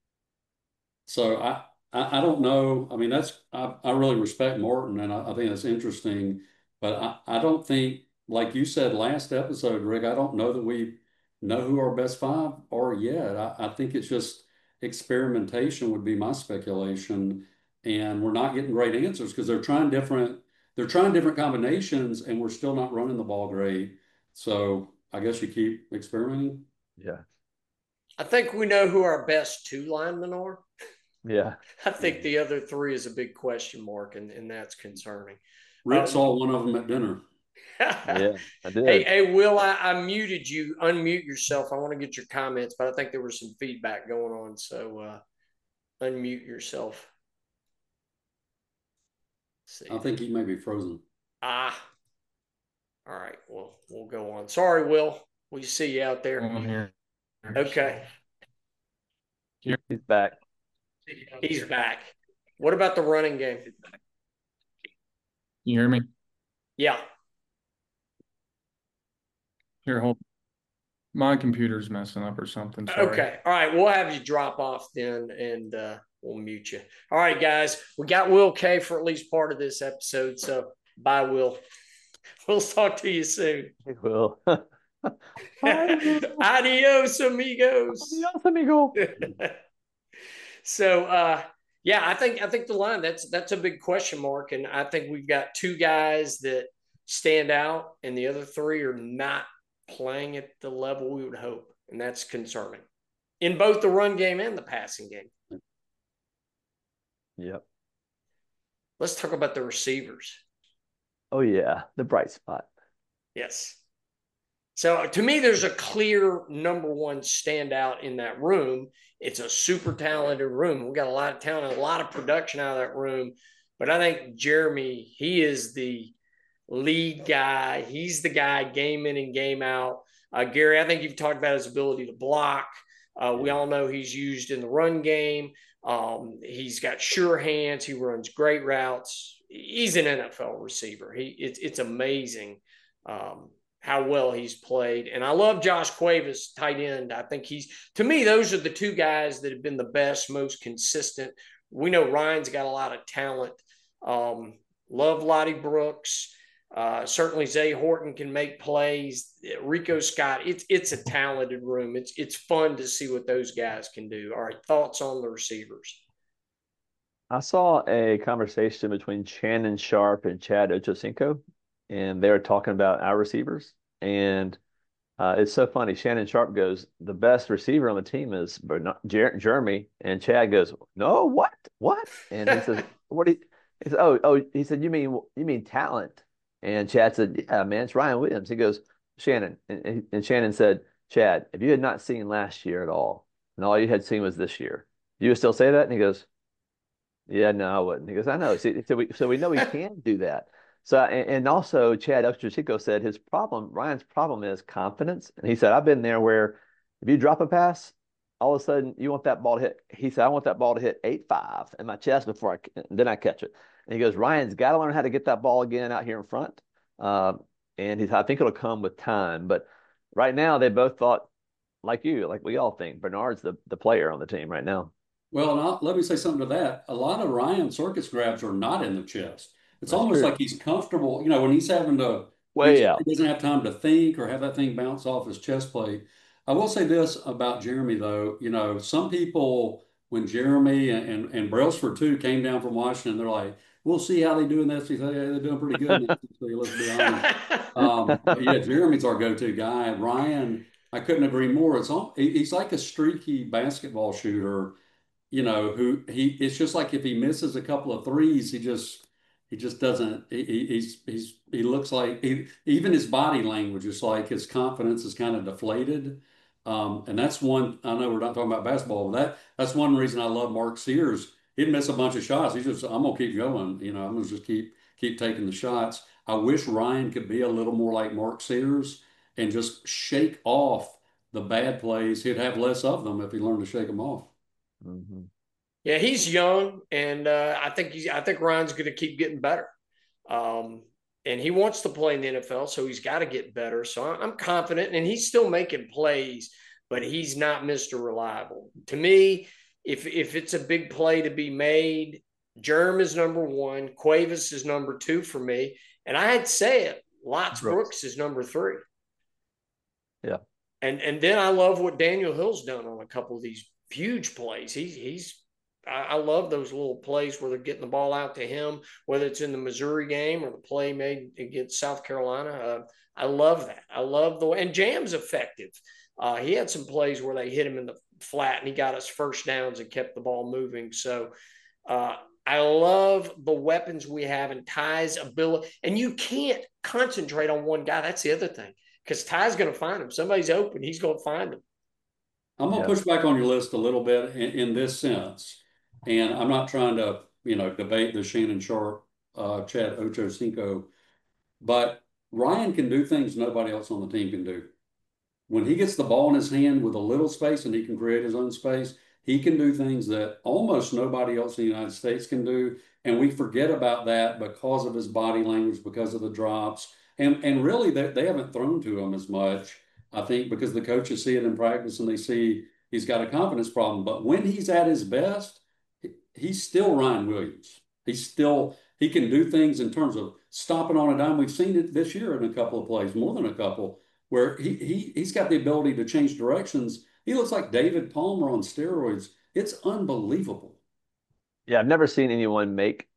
so I don't know. I mean, I really respect Morton, and I think that's interesting, but I don't think, like you said last episode, Rick, I don't know that we know who our best five are yet. I think it's just experimentation would be my speculation, and we're not getting great answers because they're trying different combinations, and we're still not running the ball great. So I guess you keep experimenting. Yeah. I think we know who our best 2 linemen are. Yeah. I think the other 3 is a big question mark, and that's concerning. Rick saw one of them at dinner. Yeah, I did. Hey, Will, I muted you. Unmute yourself. I want to get your comments, but I think there was some feedback going on. So unmute yourself. I think he may be frozen. All right. Well, we'll go on. Sorry, Will. We see you out there. On here. Okay. He's back. He's back. What about the running game? You hear me? Yeah. Here, hold. My computer's messing up or something. Sorry. Okay. All right. We'll have you drop off then, and we'll mute you. All right, guys. We got Will K for at least part of this episode. So bye, Will. We'll talk to you soon. He will. Adios, amigos. Adios, amigo. So yeah, I think the line that's a big question mark, and I think we've got 2 guys that stand out, and the other 3 are not playing at the level we would hope. and that's concerning in both the run game and the passing game. Yep. Let's talk about the receivers. Oh, yeah, the bright spot. Yes. So to me, there's a clear number one standout in that room. It's a super talented room. We got a lot of talent, a lot of production out of that room. But I think Jeremy, he is the lead guy. He's the guy game in and game out. Gary, I think you've talked about his ability to block. We all know he's used in the run game. He's got sure hands. He runs great routes. He's an NFL receiver. It's amazing how well he's played. And I love Josh Cuevas, tight end. I think to me, those are the two guys that have been the best, most consistent. We know Ryan's got a lot of talent. Love Lottie Brooks. Certainly Zay Horton can make plays. Rico Scott, it's a talented room. It's fun to see what those guys can do. All right, thoughts on the receivers? I saw a conversation between Shannon Sharp and Chad Ochocinco, and they were talking about our receivers. And it's so funny. Shannon Sharp goes, the best receiver on the team is Jeremy. And Chad goes, no, what? What? And he says, what do you, he said, he said, you mean talent? And Chad said, yeah, man, it's Ryan Williams. He goes, Shannon. And Shannon said, Chad, if you had not seen last year at all, and all you had seen was this year, you would still say that? And he goes, yeah, no, I wouldn't. He goes, I know. So we know he can do that. So, and also Chad Ochocinco said Ryan's problem is confidence. And he said, I've been there where if you drop a pass, all of a sudden you want that ball to hit. He said, I want that ball to hit 8.5 in my chest then I catch it. And he goes, Ryan's got to learn how to get that ball again out here in front. And I think it'll come with time. But right now they both thought, like we all think, Bernard's the player on the team right now. Well, let me say something to that. A lot of Ryan circus grabs are not in the chest. It's That's almost true. like he's comfortable, when he's having to, Way out. he doesn't have time to think or have that thing bounce off his chest plate. I will say this about Jeremy, though. Some people, when Jeremy and Brailsford too came down from Washington, they're like, we'll see how they do in this. He said, yeah, they're doing pretty good in this. Let's be honest. But yeah, Jeremy's our go-to guy. Ryan, I couldn't agree more. He's like a streaky basketball shooter, it's just like if he misses a couple of threes, he just doesn't. He looks like even his body language is like his confidence is kind of deflated. And that's one. I know we're not talking about basketball, but that's one reason I love Mark Sears. He'd miss a bunch of shots. I'm gonna keep going. I'm gonna just keep taking the shots. I wish Ryan could be a little more like Mark Sears and just shake off the bad plays. He'd have less of them if he learned to shake them off. Mm-hmm. Yeah, he's young, and I think Ryan's going to keep getting better. And he wants to play in the NFL, so he's got to get better. So I'm confident, and he's still making plays, but he's not Mr. Reliable. To me, if it's a big play to be made, Jerm is number one, Cuevas is number two for me, and I'd say it, Lots Brooks is number three. Yeah. And then I love what Daniel Hill's done on a couple of these huge plays. I love those little plays where they're getting the ball out to him, whether it's in the Missouri game or the play made against South Carolina. I love that. I love and Jam's effective. He had some plays where they hit him in the flat and he got us first downs and kept the ball moving. So I love the weapons we have and Ty's ability. And you can't concentrate on one guy. That's the other thing, because Ty's going to find him. Somebody's open. He's going to find him. I'm going to push back on your list a little bit in this sense. And I'm not trying to, debate the Shannon Sharp, Chad Ochocinco, but Ryan can do things nobody else on the team can do. When he gets the ball in his hand with a little space and he can create his own space, he can do things that almost nobody else in the United States can do. And we forget about that because of his body language, because of the drops. And really, they haven't thrown to him as much, I think, because the coaches see it in practice and they see he's got a confidence problem. But when he's at his best, he's still Ryan Williams. He can do things in terms of stopping on a dime. We've seen it this year in a couple of plays, more than a couple, where he's got the ability to change directions. He looks like David Palmer on steroids. It's unbelievable. Yeah, I've never seen anyone make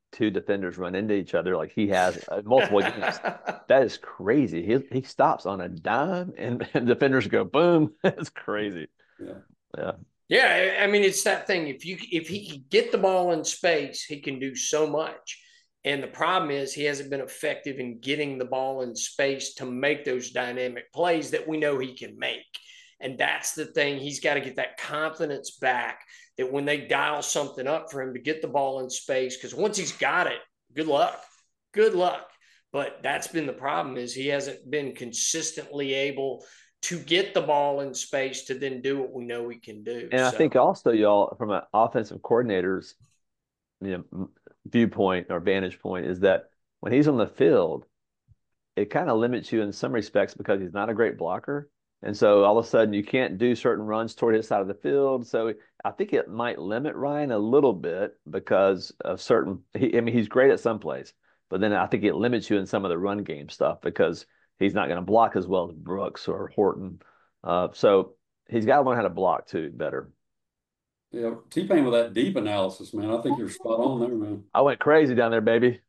two defenders run into each other like he has multiple games. That is crazy. He stops on a dime and defenders go boom. It's crazy. Yeah. Yeah. Yeah, I mean it's that thing. If he can get the ball in space, he can do so much. And the problem is he hasn't been effective in getting the ball in space to make those dynamic plays that we know he can make. And that's the thing. He's got to get that confidence back that when they dial something up for him to get the ball in space, because once he's got it, good luck. Good luck. But that's been the problem is he hasn't been consistently able to get the ball in space to then do what we know he can do. And I think also, y'all, from an offensive coordinator's viewpoint or vantage point, is that when he's on the field, it kind of limits you in some respects because he's not a great blocker. And so all of a sudden you can't do certain runs toward his side of the field. So I think it might limit Ryan a little bit because of he's great at some plays, but then I think it limits you in some of the run game stuff because he's not going to block as well as Brooks or Horton. So he's got to learn how to block too better. Yeah, T-Pain with that deep analysis, man. I think you're spot on there, man. I went crazy down there, baby.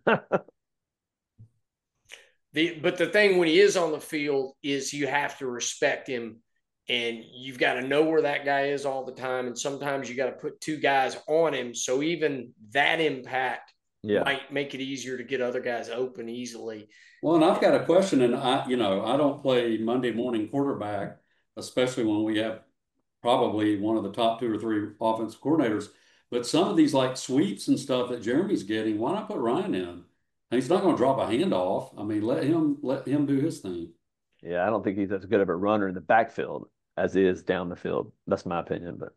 But the thing when he is on the field is you have to respect him and you've got to know where that guy is all the time. And sometimes you got to put two guys on him. So even that impact might make it easier to get other guys open easily. Well, and I've got a question, and I don't play Monday morning quarterback, especially when we have probably one of the top 2 or 3 offensive coordinators. But some of these like sweeps and stuff that Jeremy's getting, why not put Ryan in? And he's not going to drop a handoff. I mean, let him do his thing. Yeah, I don't think he's as good of a runner in the backfield as he is down the field. That's my opinion, but.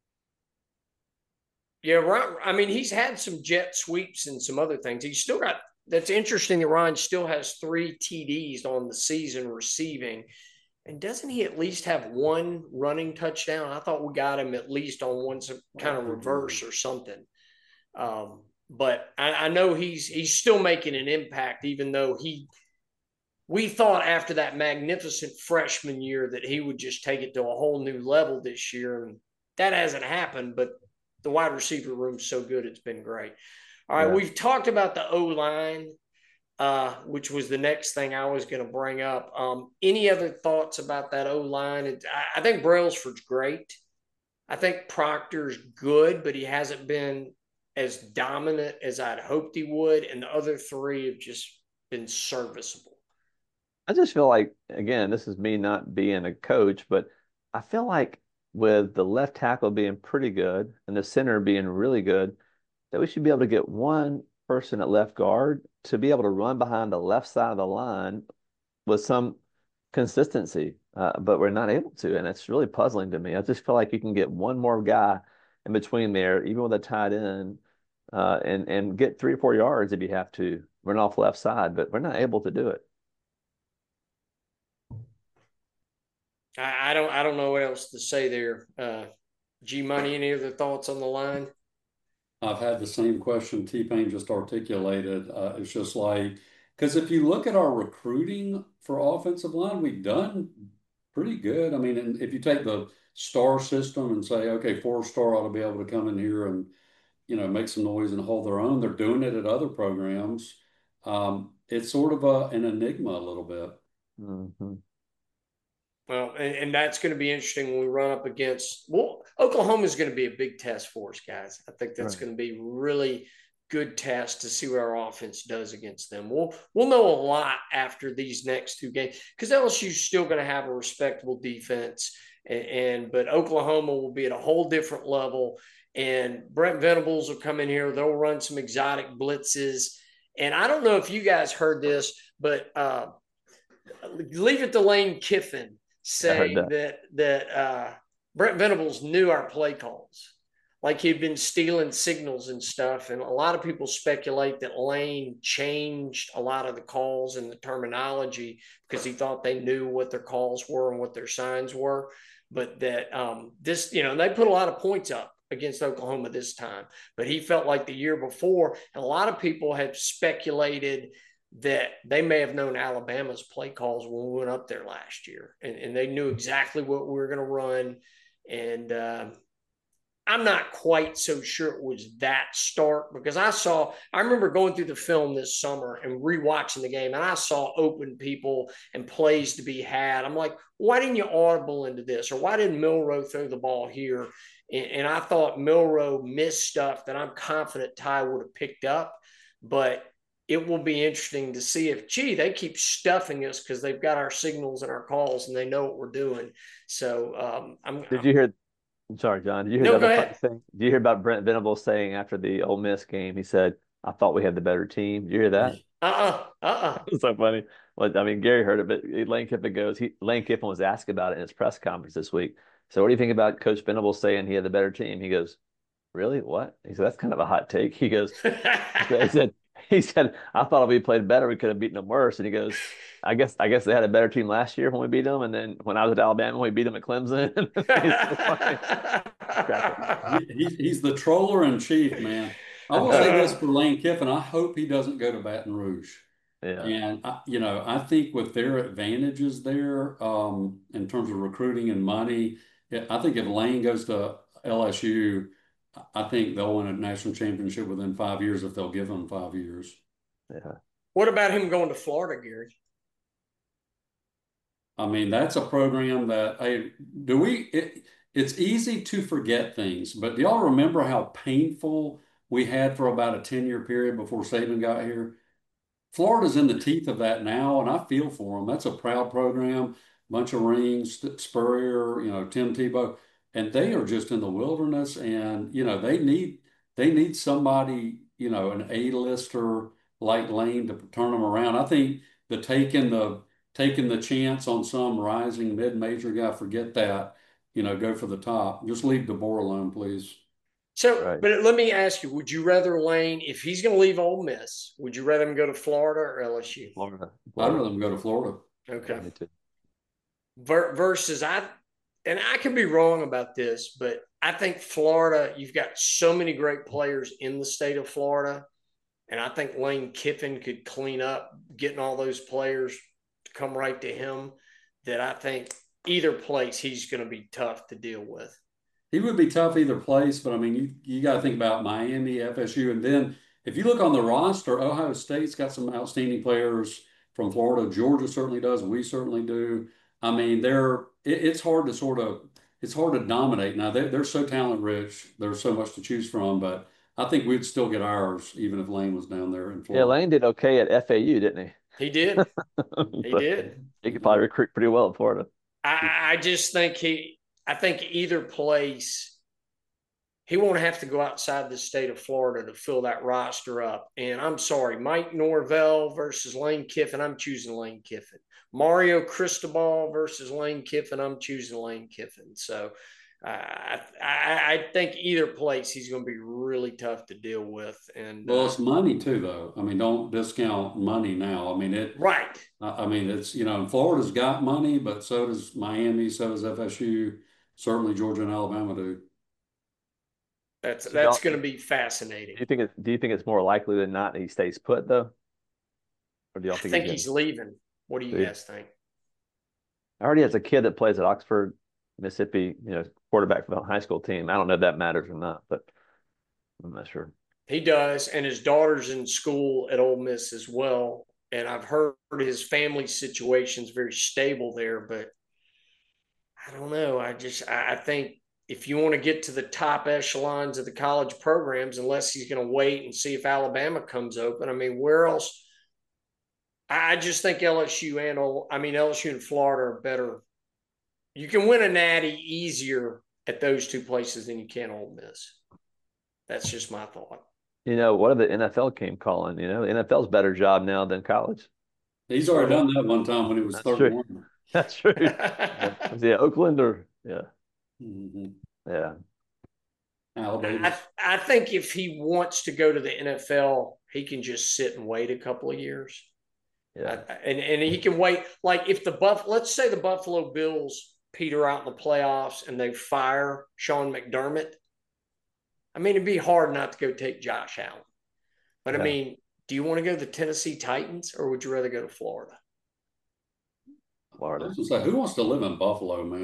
Yeah, I mean, he's had some jet sweeps and some other things. He's still got. That's interesting that Ryan still has 3 TDs on the season receiving. And doesn't he at least have 1 running touchdown? I thought we got him at least on one kind of reverse or something. But I know he's still making an impact, even though we thought after that magnificent freshman year that he would just take it to a whole new level this year. And that hasn't happened, but the wide receiver room's so good, it's been great. All right, we've talked about the O-line, which was the next thing I was going to bring up. Any other thoughts about that O-line? I think Brailsford's great. I think Proctor's good, but he hasn't been as dominant as I'd hoped he would, and the other 3 have just been serviceable. I just feel like, again, this is me not being a coach, but I feel like with the left tackle being pretty good and the center being really good, that we should be able to get one person at left guard to be able to run behind the left side of the line with some consistency, but we're not able to, and it's really puzzling to me. I just feel like you can get one more guy in between there, even with a tight end, and get 3 or 4 yards if you have to run off left side, but we're not able to do it. I don't know what else to say there. G Money, any other thoughts on the line? I've had the same question T-Pain just articulated. It's just like, because if you look at our recruiting for offensive line, we've done pretty good. I mean, and if you take the star system and say, okay, 4-star ought to be able to come in here and, make some noise and hold their own. They're doing it at other programs. It's sort of an enigma a little bit. Mm-hmm. Well, and that's going to be interesting when we run up against, Oklahoma is going to be a big test for us, guys. I think that's going to be really good test to see what our offense does against them. We'll know a lot after these next 2 games because LSU's still going to have a respectable defense, but Oklahoma will be at a whole different level. And Brent Venables will come in here. They'll run some exotic blitzes. And I don't know if you guys heard this, but leave it to Lane Kiffin saying that Brent Venables knew our play calls. Like he'd been stealing signals and stuff. And a lot of people speculate that Lane changed a lot of the calls and the terminology because he thought they knew what their calls were and what their signs were. But that they put a lot of points up against Oklahoma this time. But he felt like the year before, and a lot of people have speculated that they may have known Alabama's play calls when we went up there last year. And they knew exactly what we were going to run. And I'm not quite so sure it was that stark because I remember going through the film this summer and rewatching the game, and I saw open people and plays to be had. I'm like, why didn't you audible into this? Or why didn't Milroe throw the ball here? And I thought Milroe missed stuff that I'm confident Ty would have picked up. But it will be interesting to see if, they keep stuffing us because they've got our signals and our calls and they know what we're doing. So Did you hear? I'm sorry, John. Did you hear No, the go other ahead. thing? Did you hear about Brent Venables saying after the Ole Miss game? He said, "I thought we had the better team." Did you hear that? It's so funny. Well, I mean, Gary heard it, but Lane Kiffin goes. Lane Kiffin was asked about it in his press conference this week. So, what do you think about Coach Venables saying he had the better team? He goes, "Really? What?" He said, "That's kind of a hot take." He goes, he said, I thought if we played better, we could have beaten them worse. And he goes, I guess they had a better team last year when we beat them, and then when I was at Alabama, we beat them at Clemson." He's so funny. He's the troller in chief, man. I will say this for Lane Kiffin. I hope he doesn't go to Baton Rouge. Yeah. And I think with their advantages there, in terms of recruiting and money, I think if Lane goes to LSU, I think they'll win a national championship within 5 years if they'll give him 5 years. Yeah. What about him going to Florida, Gary? I mean, that's a program that it's easy to forget things, but do y'all remember how painful we had for about a 10-year period before Saban got here? Florida's in the teeth of that now, and I feel for them. That's a proud program, bunch of rings, Spurrier, Tim Tebow, and they are just in the wilderness. And they need somebody, an A-lister like Lane to turn them around. I think taking the chance on some rising mid-major guy, forget that. Go for the top. Just leave DeBoer alone, please. So, Right. but let me ask you, would you rather Lane, if he's going to leave Ole Miss, would you rather him go to Florida or LSU? Florida. I'd rather them go to Florida. Okay. Me too. Versus and I could be wrong about this, but I think Florida, you've got so many great players in the state of Florida. And I think Lane Kiffin could clean up getting all those players to come right to him, that I think either place he's going to be tough to deal with. He would be tough either place, but I mean, you got to think about Miami, FSU, and then if you look on the roster, Ohio State's got some outstanding players from Florida. Georgia certainly does. We certainly do. I mean, it's hard to dominate. Now they're so talent rich. There's so much to choose from, but I think we'd still get ours even if Lane was down there in Yeah, Florida. Lane did okay at FAU, didn't he? He did. He So did. he could probably recruit pretty well in Florida. I just think I think either place, he won't have to go outside the state of Florida to fill that roster up. And I'm sorry, Mike Norvell versus Lane Kiffin, I'm choosing Lane Kiffin. Mario Cristobal versus Lane Kiffin, I'm choosing Lane Kiffin. So I think either place he's going to be really tough to deal with. And Well, it's money too, though. I mean, don't discount money now. I mean, right. it's, Florida's got money, but so does Miami, so does FSU, certainly Georgia and Alabama do. That's So y'all, going to be fascinating. do you think it's more likely than not that he stays put though? Or do y'all I think think he's he's leaving. What do you guys think? I already has a kid that plays at Oxford, Mississippi, quarterback for the high school team. I don't know if that matters or not, but I'm not sure. He does, and his daughter's in school at Ole Miss as well. And I've heard his family situation is very stable there, but I don't know. I think if you want to get to the top echelons of the college programs, unless he's going to wait and see if Alabama comes open, I mean, where else? I just think LSU and Florida are better. You can win a natty easier at those two places than you can Ole Miss. That's just my thought. What if the NFL came calling? The NFL's better job now than college. He's already done that one time when he was That's 31. True. That's true. Was he at Oakland or yeah? Mm-hmm. Yeah. Alabama. I think if he wants to go to the NFL, he can just sit and wait a couple of years. Yeah. And he can wait. Like if let's say the Buffalo Bills peter out in the playoffs and they fire Sean McDermott. I mean, it'd be hard not to go take Josh Allen. But yeah. I mean, do you want to go to the Tennessee Titans or would you rather go to Florida? I was gonna say, who wants to live in Buffalo, man?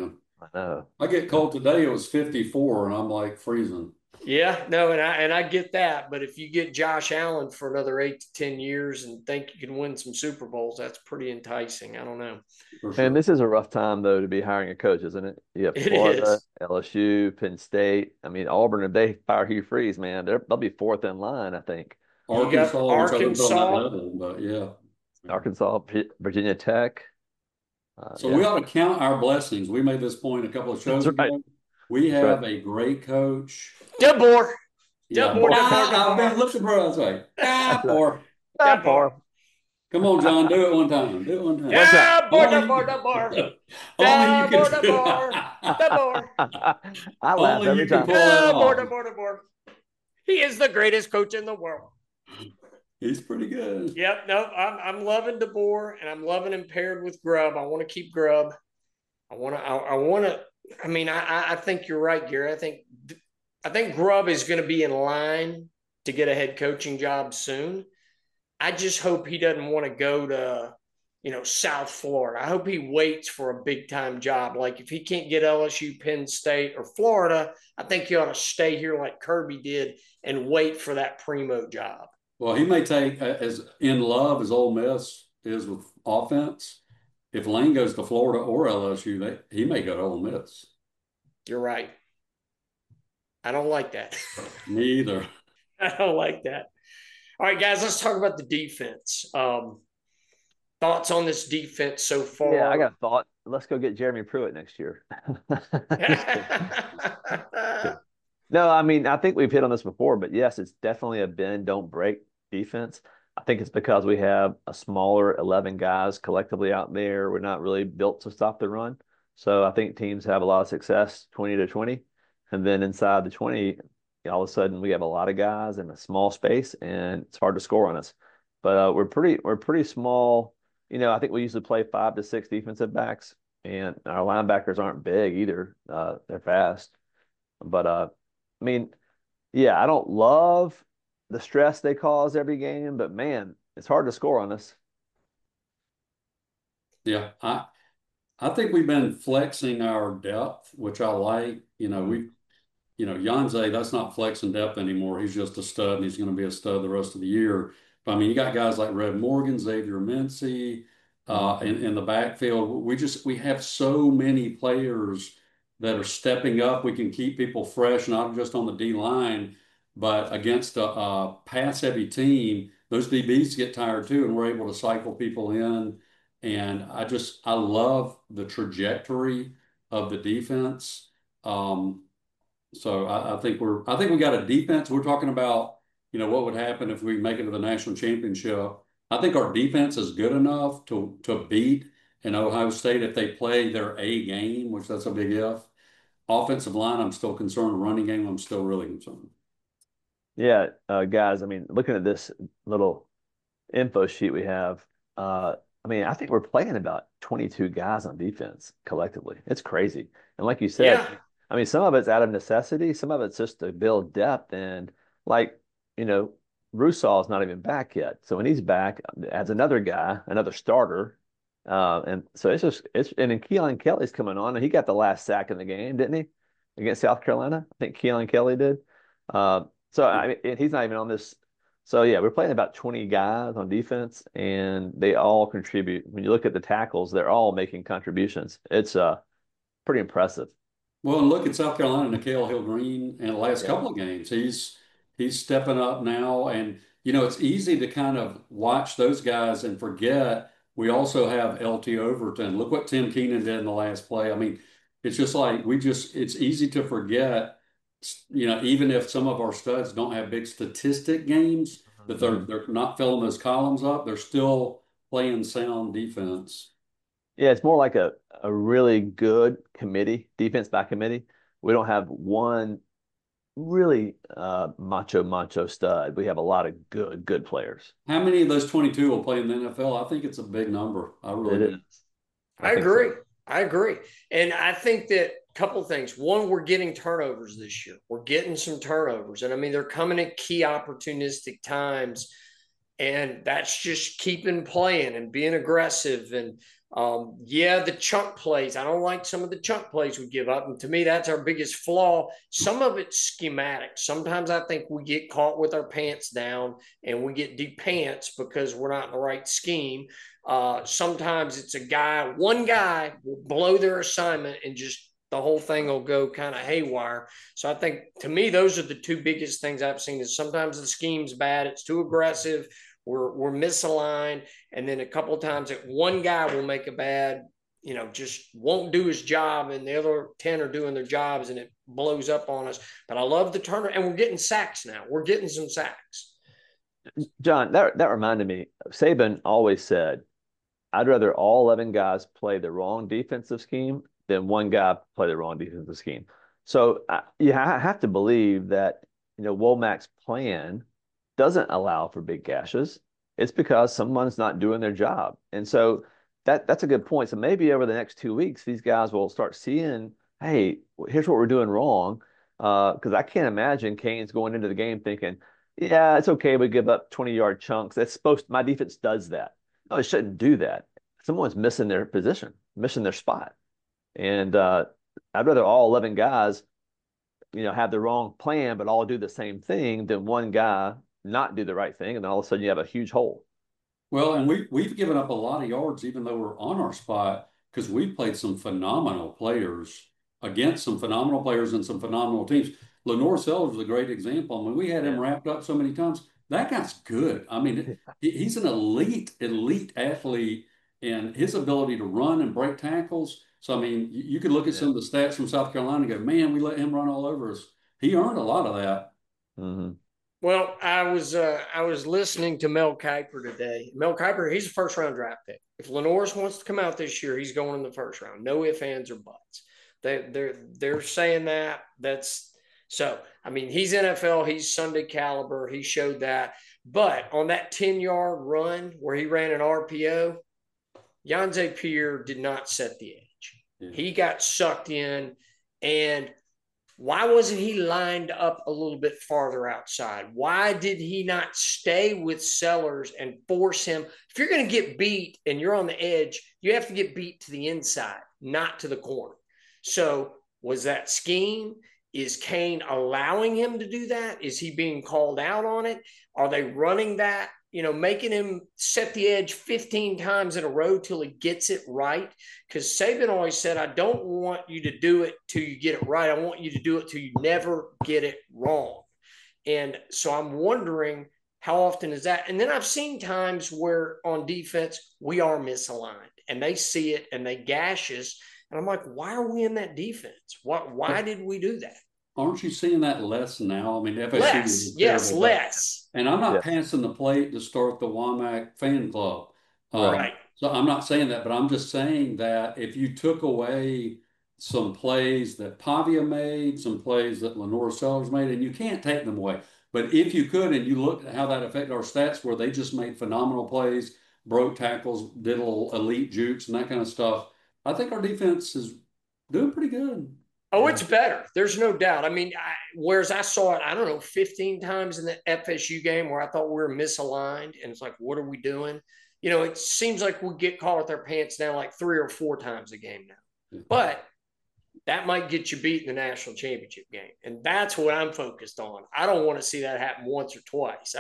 I know. I get cold today. It was 54, and I'm like freezing. Yeah, no, and I get that, but if you get Josh Allen for another 8 to 10 years and think you can win some Super Bowls, that's pretty enticing. I don't know. For And sure. this is a rough time though to be hiring a coach, isn't it? You have It Florida, is. LSU, Penn State. I mean, Auburn, if they fire Hugh Freeze, man, they'll be fourth in line, I think. You got Arkansas, which I wouldn't put on that Arkansas. level, but yeah. Arkansas, Virginia Tech. So we Yeah, ought to count our blessings. We made this point a couple of that's shows right. ago. We That's right. have a great coach. DeBoer. Yeah. DeBoer, DeBoer, I've been DeBoer. looking for us. Like, That's right. or DeBoer. come on, John, do it one time. Do it one time. One time. DeBoer, DeBoer, DeBoer. Only you can DeBoer, DeBoer. DeBoer. I laugh only every you can time. pull that DeBoer, off. DeBoer, DeBoer. He is the greatest coach in the world. He's pretty good. Yep, no, I'm loving DeBoer and I'm loving him paired with Grubb. I want to keep Grubb. I want to. I mean, I think you're right, Gary. I think Grubb is going to be in line to get a head coaching job soon. I just hope he doesn't want to go to, South Florida. I hope he waits for a big time job. Like if he can't get LSU, Penn State, or Florida, I think he ought to stay here like Kirby did and wait for that primo job. Well, he may take as in love as Ole Miss is with offense. If Lane goes to Florida or LSU, he may go to Ole Miss. You're right. I don't like that. Me either. I don't like that. All right, guys, let's talk about the defense. Thoughts on this defense so far? Yeah, I got a thought. Let's go get Jeremy Pruitt next year. Just kidding. No, I mean, I think we've hit on this before, but yes, it's definitely a bend, don't break defense. I think it's because we have a smaller 11 guys collectively out there. We're not really built to stop the run. So I think teams have a lot of success 20 to 20. And then inside the 20, all of a sudden we have a lot of guys in a small space and it's hard to score on us. But we're pretty small. I think we usually play 5 to 6 defensive backs, and our linebackers aren't big either. They're fast. But I mean, yeah, I don't love the stress they cause every game, but man, it's hard to score on us. Yeah, I think we've been flexing our depth, which I like. Yanze, that's not flexing depth anymore. He's just a stud, and he's going to be a stud the rest of the year. But I mean, you got guys like Red Morgan, Xavier Mincy, in the backfield. We have so many players that are stepping up. We can keep people fresh, not just on the D line, but against a pass-heavy team. Those DBs get tired too, and we're able to cycle people in. And I love the trajectory of the defense. So I think we got a defense. We're talking about, what would happen if we make it to the national championship. I think our defense is good enough to beat in Ohio State if they play their A game, which that's a big if. Offensive line, I'm still concerned. Running game, I'm still really concerned. Yeah, guys, I mean, looking at this little info sheet we have, I mean, I think we're playing about 22 guys on defense collectively. It's crazy. And like you said, Yeah. I mean, some of it's out of necessity, some of it's just to build depth. And like, you know, Rusaw's not even back yet. So when he's back, adds another guy, another starter. And so and then Keelan Kelly's coming on, and he got the last sack in the game, didn't he? Against South Carolina? I think Keelan Kelly did. So I mean, and he's not even on this. So yeah, we're playing about 20 guys on defense, and they all contribute. When you look at the tackles, they're all making contributions. It's pretty impressive. Well, and look at South Carolina, N'Keal Hill-Green in the last Yeah. couple of games. He's stepping up now, and it's easy to kind of watch those guys and forget we also have LT Overton. Look what Tim Keenan did in the last play. I mean, it's just like it's easy to forget. Even if some of our studs don't have big statistic games, that they're not filling those columns up, they're still playing sound defense. Yeah, it's more like a really good committee, defense back committee. We don't have one really macho stud. We have a lot of good players. How many of those 22 will play in the NFL? I think it's a big number. I really It do. is. I think agree. so. I agree. And I think that a couple things. One, we're getting turnovers this year. We're getting some turnovers. And I mean, they're coming at key opportunistic times. And that's just keeping playing and being aggressive. And The chunk plays. I don't like some of the chunk plays we give up. And to me, that's our biggest flaw. Some of it's schematic. Sometimes I think we get caught with our pants down and we get deep pants because we're not in the right scheme. Sometimes it's one guy will blow their assignment and just the whole thing will go kind of haywire. So I think to me, those are the two biggest things I've seen is sometimes the scheme's bad. It's too aggressive. We're misaligned. And then a couple of times that one guy will make a bad, just won't do his job and the other 10 are doing their jobs and it blows up on us. But I love the turner and we're getting sacks now. We're getting some sacks. John, that reminded me, Saban always said, I'd rather all 11 guys play the wrong defensive scheme than one guy play the wrong defensive scheme. So you have to believe that, Womack's plan doesn't allow for big gashes. It's because someone's not doing their job. And so that's a good point. So maybe over the next 2 weeks, these guys will start seeing, hey, here's what we're doing wrong. Because I can't imagine Kane's going into the game thinking, yeah, it's okay. We give up 20-yard chunks. My defense does that. No, it shouldn't do that. Someone's missing their position, missing their spot. And I'd rather all 11 guys, have the wrong plan, but all do the same thing than one guy not do the right thing. And then all of a sudden you have a huge hole. Well, and we've given up a lot of yards, even though we're on our spot, because we've played some phenomenal players against some phenomenal players and some phenomenal teams. Lenore Sellers is a great example. I mean, we had him wrapped up so many times. That guy's good. I mean, he's an elite athlete, and his ability to run and break tackles. So, I mean, you could look at some of the stats from South Carolina and go, man, we let him run all over us. He earned a lot of that. Mm-hmm. Well, I was listening to Mel Kiper today. Mel Kiper, he's a first-round draft pick. If Lenore's wants to come out this year, he's going in the first round. No ifs, ands, or buts. They're saying that. So. I mean, he's NFL. He's Sunday caliber. He showed that. But on that 10-yard run where he ran an RPO, Yhonzae Pierre did not set the edge. Yeah. He got sucked in. And why wasn't he lined up a little bit farther outside? Why did he not stay with Sellers and force him? If you're going to get beat and you're on the edge, you have to get beat to the inside, not to the corner. So was that scheme? Is Kane allowing him to do that? Is he being called out on it? Are they running that, making him set the edge 15 times in a row till he gets it right? Because Saban always said, I don't want you to do it till you get it right. I want you to do it till you never get it wrong. And so I'm wondering how often is that? And then I've seen times where on defense, we are misaligned and they see it and they gash us. And I'm like, why are we in that defense? Why did we do that? Aren't you seeing that less now? I mean, FSU less. And I'm not passing the plate to start the Womack fan club. Right. So I'm not saying that, but I'm just saying that if you took away some plays that Pavia made, some plays that Lenore Sellers made, and you can't take them away, but if you could, and you looked at how that affected our stats where they just made phenomenal plays, broke tackles, did little elite jukes and that kind of stuff, I think our defense is doing pretty good. Oh, it's better. There's no doubt. I mean, whereas I saw it, 15 times in the FSU game where I thought we were misaligned. And it's like, what are we doing? It seems like we get caught with our pants down like 3 or 4 times a game now. But that might get you beat in the national championship game. And that's what I'm focused on. I don't want to see that happen once or twice.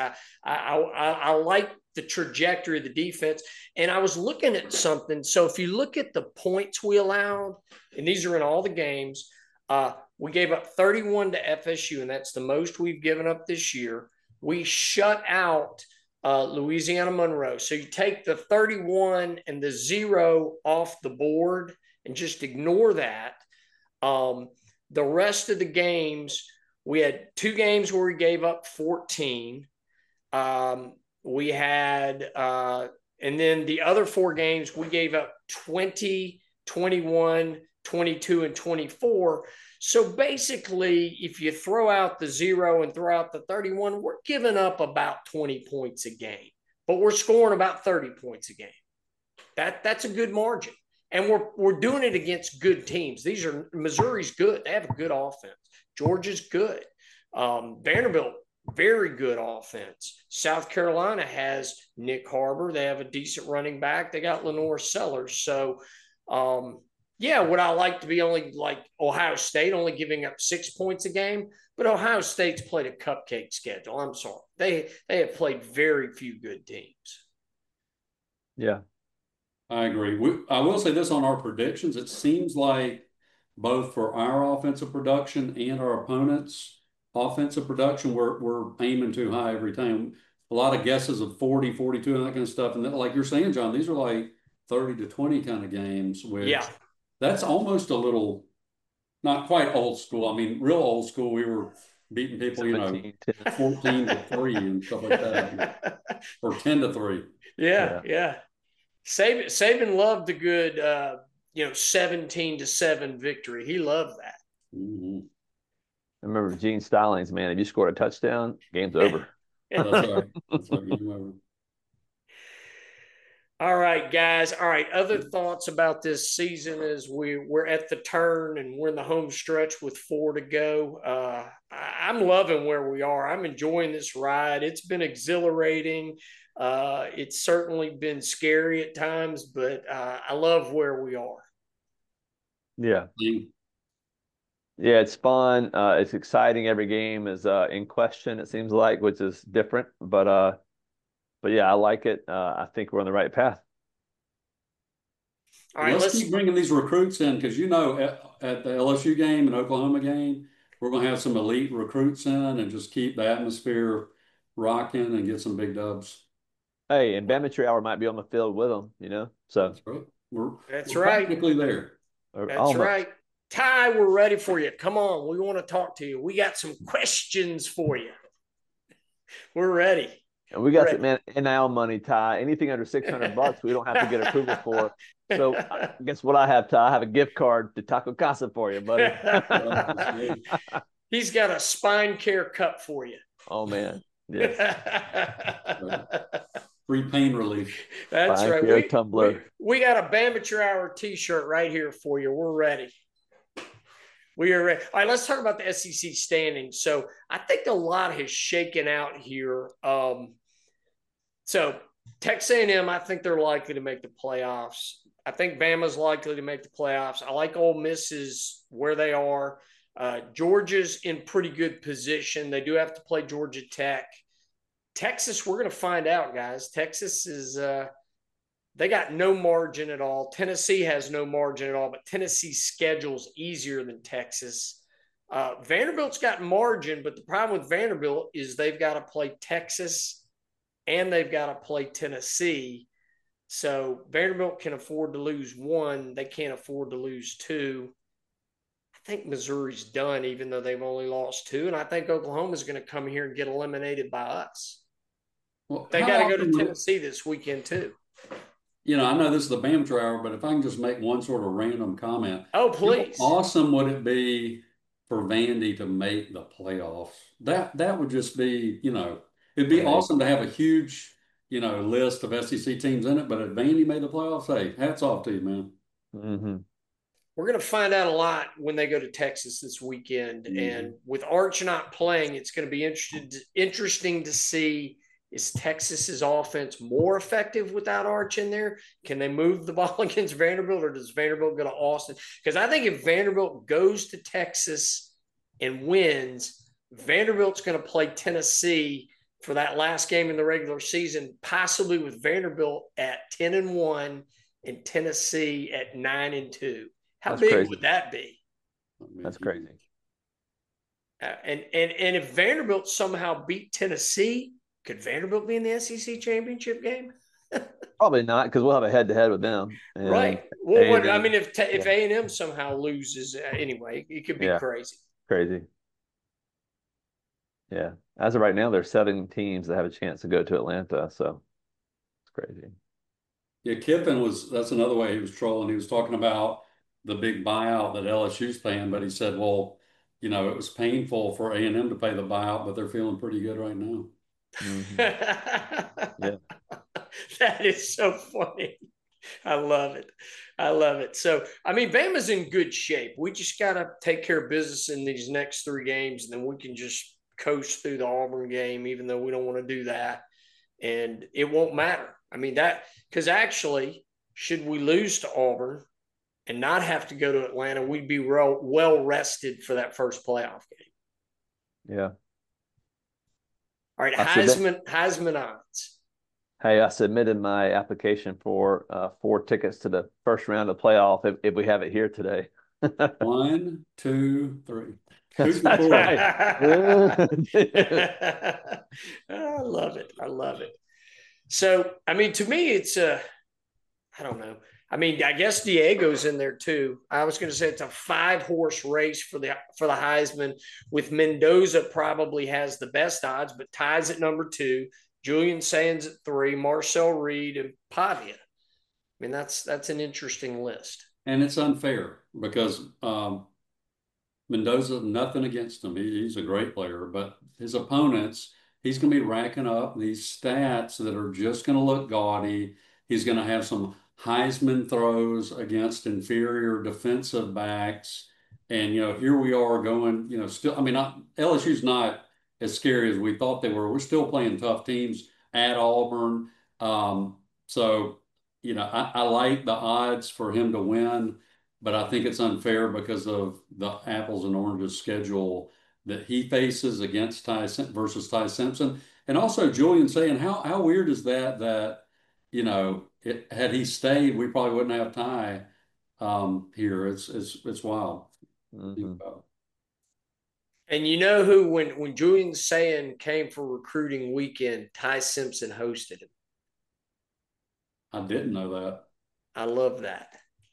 I like the trajectory of the defense. And I was looking at something. So if you look at the points we allowed, and these are in all the games, we gave up 31 to FSU, and that's the most we've given up this year. We shut out Louisiana Monroe. So you take the 31 and the 0 off the board and just ignore that. The rest of the games, we had 2 games where we gave up 14. We had, and then the other 4 games, we gave up 20, 21, 22, and 24. So basically, if you throw out the 0 and throw out the 31, we're giving up about 20 points a game, but we're scoring about 30 points a game. That's a good margin. And we're doing it against good teams. Missouri's good. They have a good offense. Georgia's good. Vanderbilt, very good offense. South Carolina has Nick Harbor. They have a decent running back. They got Lenore Sellers. So, yeah, would I like to be only like Ohio State, only giving up 6 points a game? But Ohio State's played a cupcake schedule. I'm sorry. They have played very few good teams. Yeah. I agree. I will say this on our predictions. It seems like both for our offensive production and our opponents' offensive production, we're aiming too high every time. A lot of guesses of 40, 42, and that kind of stuff. And like you're saying, John, these are like 30 to 20 kind of games, which that's almost a little, not quite old school. I mean, real old school, we were beating people, 14 to 3 and stuff like that, or 10 to 3. Yeah. Saban loved the good, 17-7 victory. He loved that. Mm-hmm. I remember Gene Stallings, man. If you scored a touchdown, game's over. That's right. That's right. Game over. All right, guys. All right. Other thoughts about this season as we're at the turn and we're in the home stretch with 4 to go. I'm loving where we are. I'm enjoying this ride. It's been exhilarating. It's certainly been scary at times, but I love where we are. Yeah. Yeah, it's fun. It's exciting. Every game is in question, it seems like, which is different. But yeah, I like it. I think we're on the right path. All right, let's keep bringing these recruits in because at the LSU game and Oklahoma game, we're going to have some elite recruits in and just keep the atmosphere rocking and get some big dubs. Hey, and Bamature Hour might be on the field with them, So that's right. We're right. Practically there. That's almost. Right. Ty, we're ready for you. Come on. We want to talk to you. We got some questions for you. We're ready. And we got some NIL money, Ty. Anything under $600, we don't have to get approval for. So guess what I have, Ty? I have a gift card to Taco Casa for you, buddy. He's got a spine care cup for you. Oh, man. Yes. Free pain relief. That's spine right. Care tumbler. We got a Bamature Hour t-shirt right here for you. We're ready. We are ready. All right, let's talk about the SEC standings. So I think a lot has shaken out here. So Texas A&M, I think they're likely to make the playoffs. I think Bama's likely to make the playoffs. I like Ole Miss's where they are. Georgia's in pretty good position. They do have to play Georgia Tech. Texas, we're going to find out, guys. Texas is they got no margin at all. Tennessee has no margin at all, but Tennessee's schedule's easier than Texas. Vanderbilt's got margin, but the problem with Vanderbilt is they've got to play Texas and they've got to play Tennessee. So Vanderbilt can afford to lose 1. They can't afford to lose 2. I think Missouri's done, even though they've only lost 2. And I think Oklahoma's going to come here and get eliminated by us. Well, they got to go to Tennessee this weekend, too. I know this is the Bamature Hour, but if I can just make one sort of random comment. Oh, please. How awesome would it be for Vandy to make the playoffs? That would just be, it'd be awesome to have a huge, list of SEC teams in it. But if Vandy made the playoffs, hey, hats off to you, man. Mm-hmm. We're going to find out a lot when they go to Texas this weekend. Mm-hmm. And with Arch not playing, it's going to be interesting to see, is Texas's offense more effective without Arch in there? Can they move the ball against Vanderbilt, or does Vanderbilt go to Austin? Because I think if Vanderbilt goes to Texas and wins, Vanderbilt's going to play Tennessee for that last game in the regular season, possibly with Vanderbilt at 10-1 and Tennessee at 9-2. How big would that be? That's crazy. And if Vanderbilt somehow beat Tennessee, could Vanderbilt be in the SEC championship game? Probably not, because we'll have a head-to-head with them. Right. Well, I mean, if A&M somehow loses, anyway, it could be crazy. Crazy. Yeah. As of right now, there's 7 teams that have a chance to go to Atlanta, so it's crazy. Yeah, Kiffin that's another way he was trolling. He was talking about the big buyout that LSU's paying, but he said, well, it was painful for A&M to pay the buyout, but they're feeling pretty good right now. Mm-hmm. Yeah. That is so funny. I love it. So, I mean, Bama's in good shape. We just got to take care of business in these next 3 games, and then we can just coast through the Auburn game, even though we don't want to do that. And it won't matter. I mean, because actually, should we lose to Auburn and not have to go to Atlanta, we'd be well rested for that first playoff game. Yeah. All right, Heisman odds. Hey, I submitted my application for 4 tickets to the first round of playoff if we have it here today. 1, 2, 3. That's Who's the fourth? right. I love it. I love it. So, I mean, to me, it's I don't know. I mean, I guess Diego's in there too. I was going to say it's a 5-horse race for the Heisman, with Mendoza probably has the best odds, but Ty's at number 2, Julian Sayin at 3, Marcel Reed, and Pavia. I mean, that's an interesting list. And it's unfair because Mendoza, nothing against him. He's a great player, but his opponents, he's going to be racking up these stats that are just going to look gaudy. He's going to have some Heisman throws against inferior defensive backs. And, here we are going, still, I mean, LSU's not as scary as we thought they were. We're still playing tough teams at Auburn. So, I like the odds for him to win, but I think it's unfair because of the apples and oranges schedule that he faces against versus Ty Simpson. And also Julian Sayin, how weird is that, had he stayed, we probably wouldn't have Ty here. It's wild. Mm-hmm. And you know who, when Julian Sayin came for recruiting weekend, Ty Simpson hosted him. I didn't know that. I love that.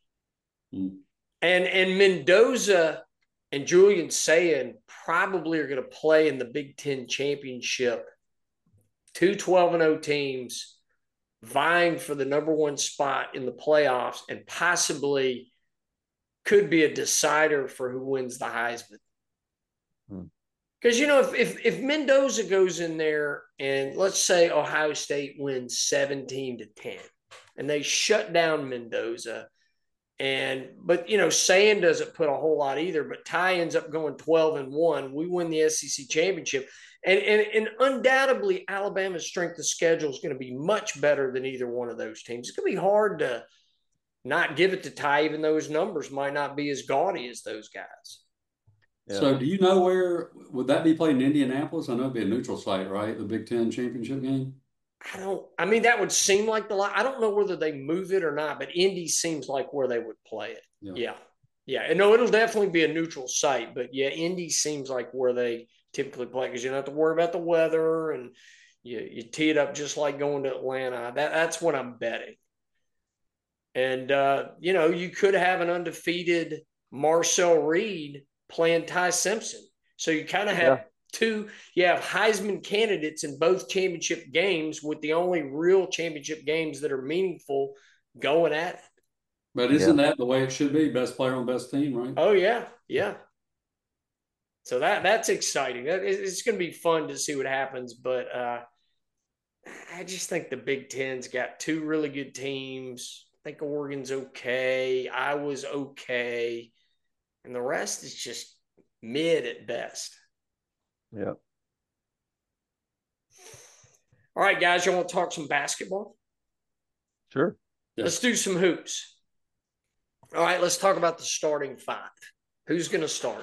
And Mendoza and Julian Sayin probably are going to play in the Big Ten championship. 2 12-0 teams vying for the number 1 spot in the playoffs, and possibly could be a decider for who wins the Heisman. Because, if Mendoza goes in there and let's say Ohio State wins 17-10 and they shut down Mendoza, but Sayin doesn't put a whole lot either, but Ty ends up going 12-1. We win the SEC championship. And undoubtedly, Alabama's strength of schedule is going to be much better than either one of those teams. It's going to be hard to not give it to Ty, even though his numbers might not be as gaudy as those guys. Yeah. So do you know would that be played in Indianapolis? I know it'd be a neutral site, right? The Big Ten championship game? I mean, that would seem like I don't know whether they move it or not, but Indy seems like where they would play it. Yeah. And no, it'll definitely be a neutral site, but yeah, Indy seems like where they typically play, because you don't have to worry about the weather, and you tee it up just like going to Atlanta. That's what I'm betting. And, you could have an undefeated Marcel Reed playing Ty Simpson. So you kind of have you have Heisman candidates in both championship games, with the only real championship games that are meaningful going at it. But isn't that the way it should be? Best player on best team, right? Oh, yeah. Yeah. So that's exciting. It's going to be fun to see what happens. But I just think the Big Ten's got 2 really good teams. I think Oregon's okay. Iowa's okay. And the rest is just mid at best. Yeah. All right, guys, you want to talk some basketball? Sure. Yeah. Let's do some hoops. All right, let's talk about the starting 5. Who's going to start?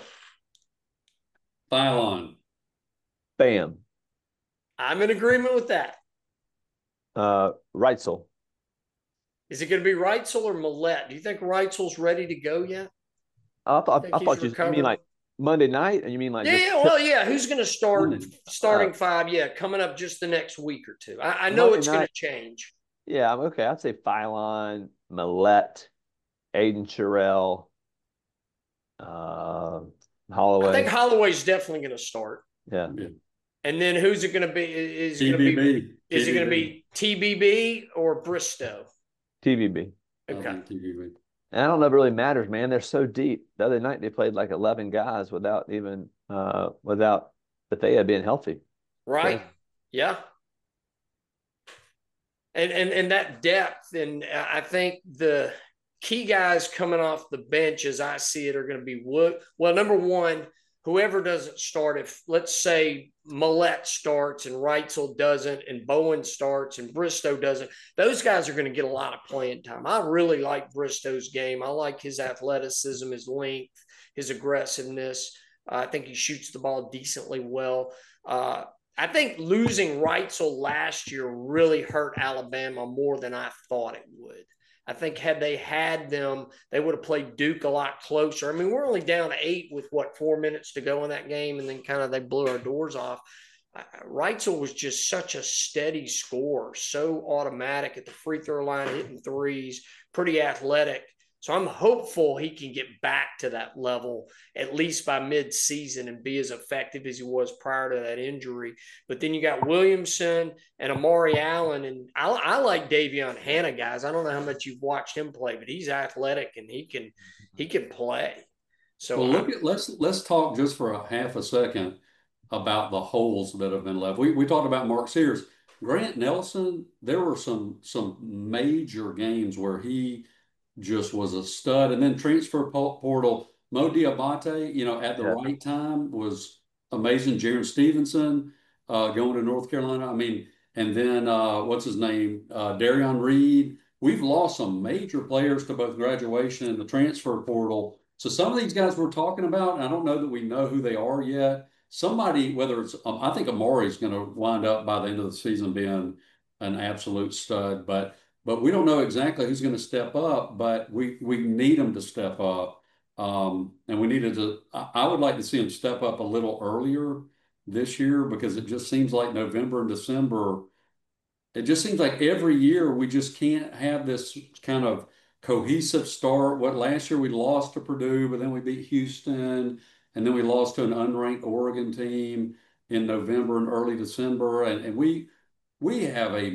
Phylon. Bam. I'm in agreement with that. Reitzel. Is it going to be Reitzel or Millette? Do you think Reitzel's ready to go yet? I thought you mean like Monday night, and you mean like who's going to start starting 5? Yeah, coming up just the next week or 2. I know Monday it's going to change. Yeah, okay. I'd say Phylon, Millette, Aiden Sherrill, Holloway. I think Holloway's definitely going to start. Yeah. And then who's it going to be? Is it going to be TBB or Bristow? TBB. Okay. TBB. And I don't know if it really matters, man. They're so deep. The other night they played like 11 guys without Bethea being healthy. Right. So, yeah. And that depth, and I think the key guys coming off the bench, as I see it, are going to be number one, whoever doesn't start, if let's say Millette starts and Reitzel doesn't and Bowen starts and Bristow doesn't, those guys are going to get a lot of playing time. I really like Bristow's game. I like his athleticism, his length, his aggressiveness. I think he shoots the ball decently well. I think losing Reitzel last year really hurt Alabama more than I thought it would. I think had they had them, they would have played Duke a lot closer. I mean, we're only down 8 with 4 minutes to go in that game, and then kind of they blew our doors off. Reitzel was just such a steady scorer, so automatic at the free throw line, hitting threes, pretty athletic. So I'm hopeful he can get back to that level at least by mid-season and be as effective as he was prior to that injury. But then you got Williamson and Amari Allen, and I like Davion Hannah, guys. I don't know how much you've watched him play, but he's athletic and he can play. So well, let's talk just for a half a second about the holes that have been left. We talked about Mark Sears. Grant Nelson, there were some major games where he just was a stud. And then transfer portal, Mo Diabate, at the right time was amazing. Jaron Stevenson going to North Carolina. I mean, and then what's his name? Darion Reed. We've lost some major players to both graduation and the transfer portal. So some of these guys we're talking about, and I don't know that we know who they are yet. Somebody, whether it's, I think Amari's going to wind up by the end of the season being an absolute stud, but we don't know exactly who's going to step up, but we need them to step up. And we needed to, I would like to see them step up a little earlier this year because it just seems like November and December, it just seems like every year we just can't have this kind of cohesive start. What last year we lost to Purdue, but then we beat Houston, and then we lost to an unranked Oregon team in November and early December. And we have a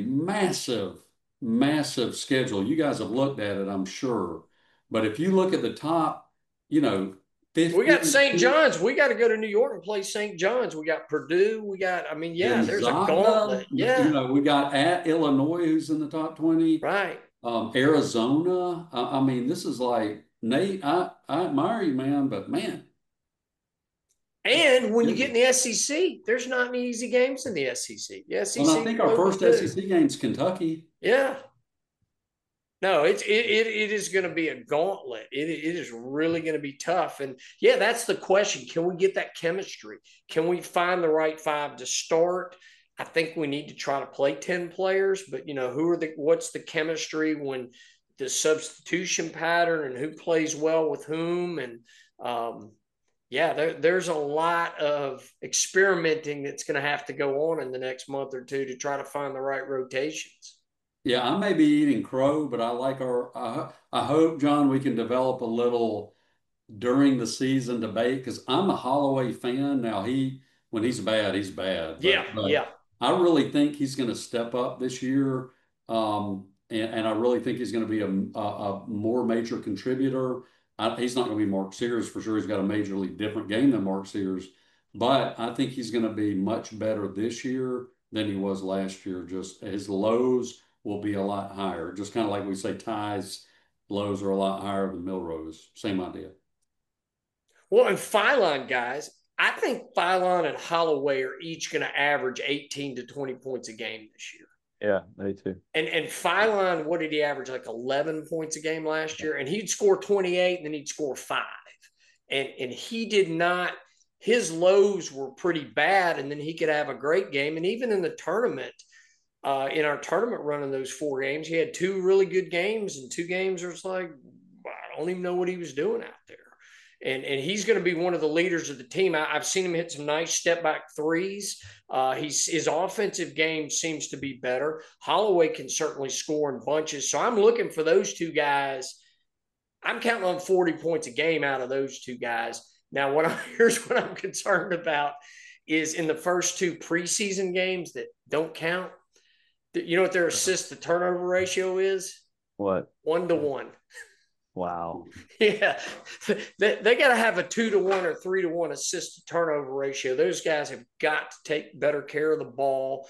massive schedule. You guys have looked at it, I'm sure. But if you look at the top, 50, we got St. John's. We got to go to New York and play St. John's. We got Purdue. We got, Gonzaga, there's a gauntlet. Yeah. We got at Illinois, who's in the top 20. Right. Arizona. This is like, Nate, I admire you, man, but man. And when you get in the SEC, there's not any easy games in the SEC. The SEC. Well, I think our first SEC game is Kentucky. Yeah. No, it is going to be a gauntlet. It is really going to be tough. And yeah, that's the question. Can we get that chemistry? Can we find the right 5 to start? I think we need to try to play 10 players, but what's the chemistry when the substitution pattern and who plays well with whom? And there's a lot of experimenting that's going to have to go on in the next month or two to try to find the right rotations. Yeah, I may be eating crow, but I like I hope, John, we can develop a little during the season debate because I'm a Holloway fan. Now, when he's bad, he's bad. But I really think he's going to step up this year. And I really think he's going to be a more major contributor. He's not going to be Mark Sears for sure. He's got a majorly different game than Mark Sears. But I think he's going to be much better this year than he was last year. Just his lows will be a lot higher. Just kind of like we say, Ty's lows are a lot higher than Milrose. Same idea. Well, and Philon, guys, I think Philon and Holloway are each going to average 18 to 20 points a game this year. Yeah, me too. And Philon, what did he average? Like 11 points a game last year? And he'd score 28 and then he'd score 5. And he did not – his lows were pretty bad and then he could have a great game. And even in the tournament – in our tournament run in those 4 games, he had 2 really good games and 2 games where it's like, I don't even know what he was doing out there. And he's going to be one of the leaders of the team. I've seen him hit some nice step back threes. His offensive game seems to be better. Holloway can certainly score in bunches. So I'm looking for those 2 guys. I'm counting on 40 points a game out of those 2 guys. Now, here's what I'm concerned about is in the first 2 preseason games that don't count. You know what their assist to turnover ratio is? What? 1-to-1. Wow. Yeah. They got to have a 2-to-1 or 3-to-1 assist to turnover ratio. Those guys have got to take better care of the ball.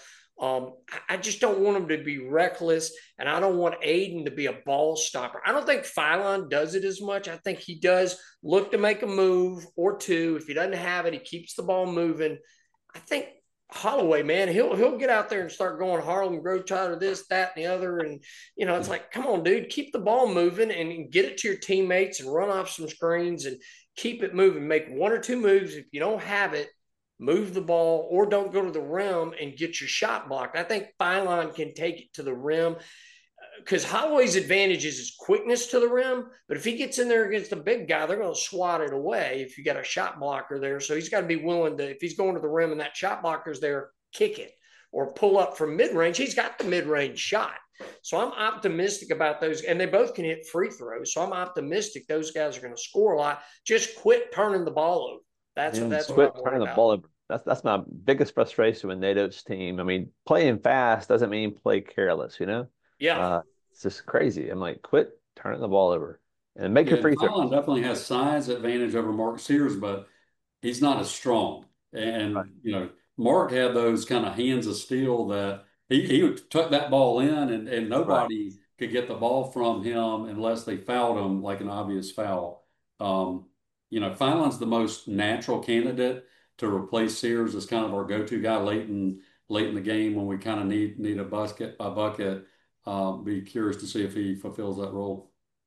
I just don't want him to be reckless, and I don't want Aiden to be a ball stopper. I don't think Philon does it as much. I think he does look to make a move or two. If he doesn't have it, he keeps the ball moving. I think Holloway, man, he'll get out there and start going Harlem Globetrotter, this, that, and the other. And, it's like, come on, dude, keep the ball moving and get it to your teammates and run off some screens and keep it moving. Make one or two moves. If you don't have it, move the ball or don't go to the rim and get your shot blocked. I think Philon can take it to the rim because Holloway's advantage is his quickness to the rim. But if he gets in there against a big guy, they're going to swat it away if you got a shot blocker there. So he's got to be willing to, if he's going to the rim and that shot blocker's there, kick it or pull up from mid-range. He's got the mid-range shot. So I'm optimistic about those. And they both can hit free throws. So I'm optimistic those guys are going to score a lot. Just quit turning the ball over. That's what I'm worried about. Ball over. That's my biggest frustration with Nado's team. I mean, playing fast doesn't mean play careless, Yeah. It's just crazy. I'm like, quit turning the ball over and make your free throws. Philon definitely has size advantage over Mark Sears, but he's not as strong. And, Right. Mark had those kind of hands of steel that he would tuck that ball in and nobody could get the ball from him unless they fouled him like an obvious foul. Philon's the most natural candidate to replace Sears as kind of our go-to guy late in the game when we kind of need a bucket. Be curious to see if he fulfills that role.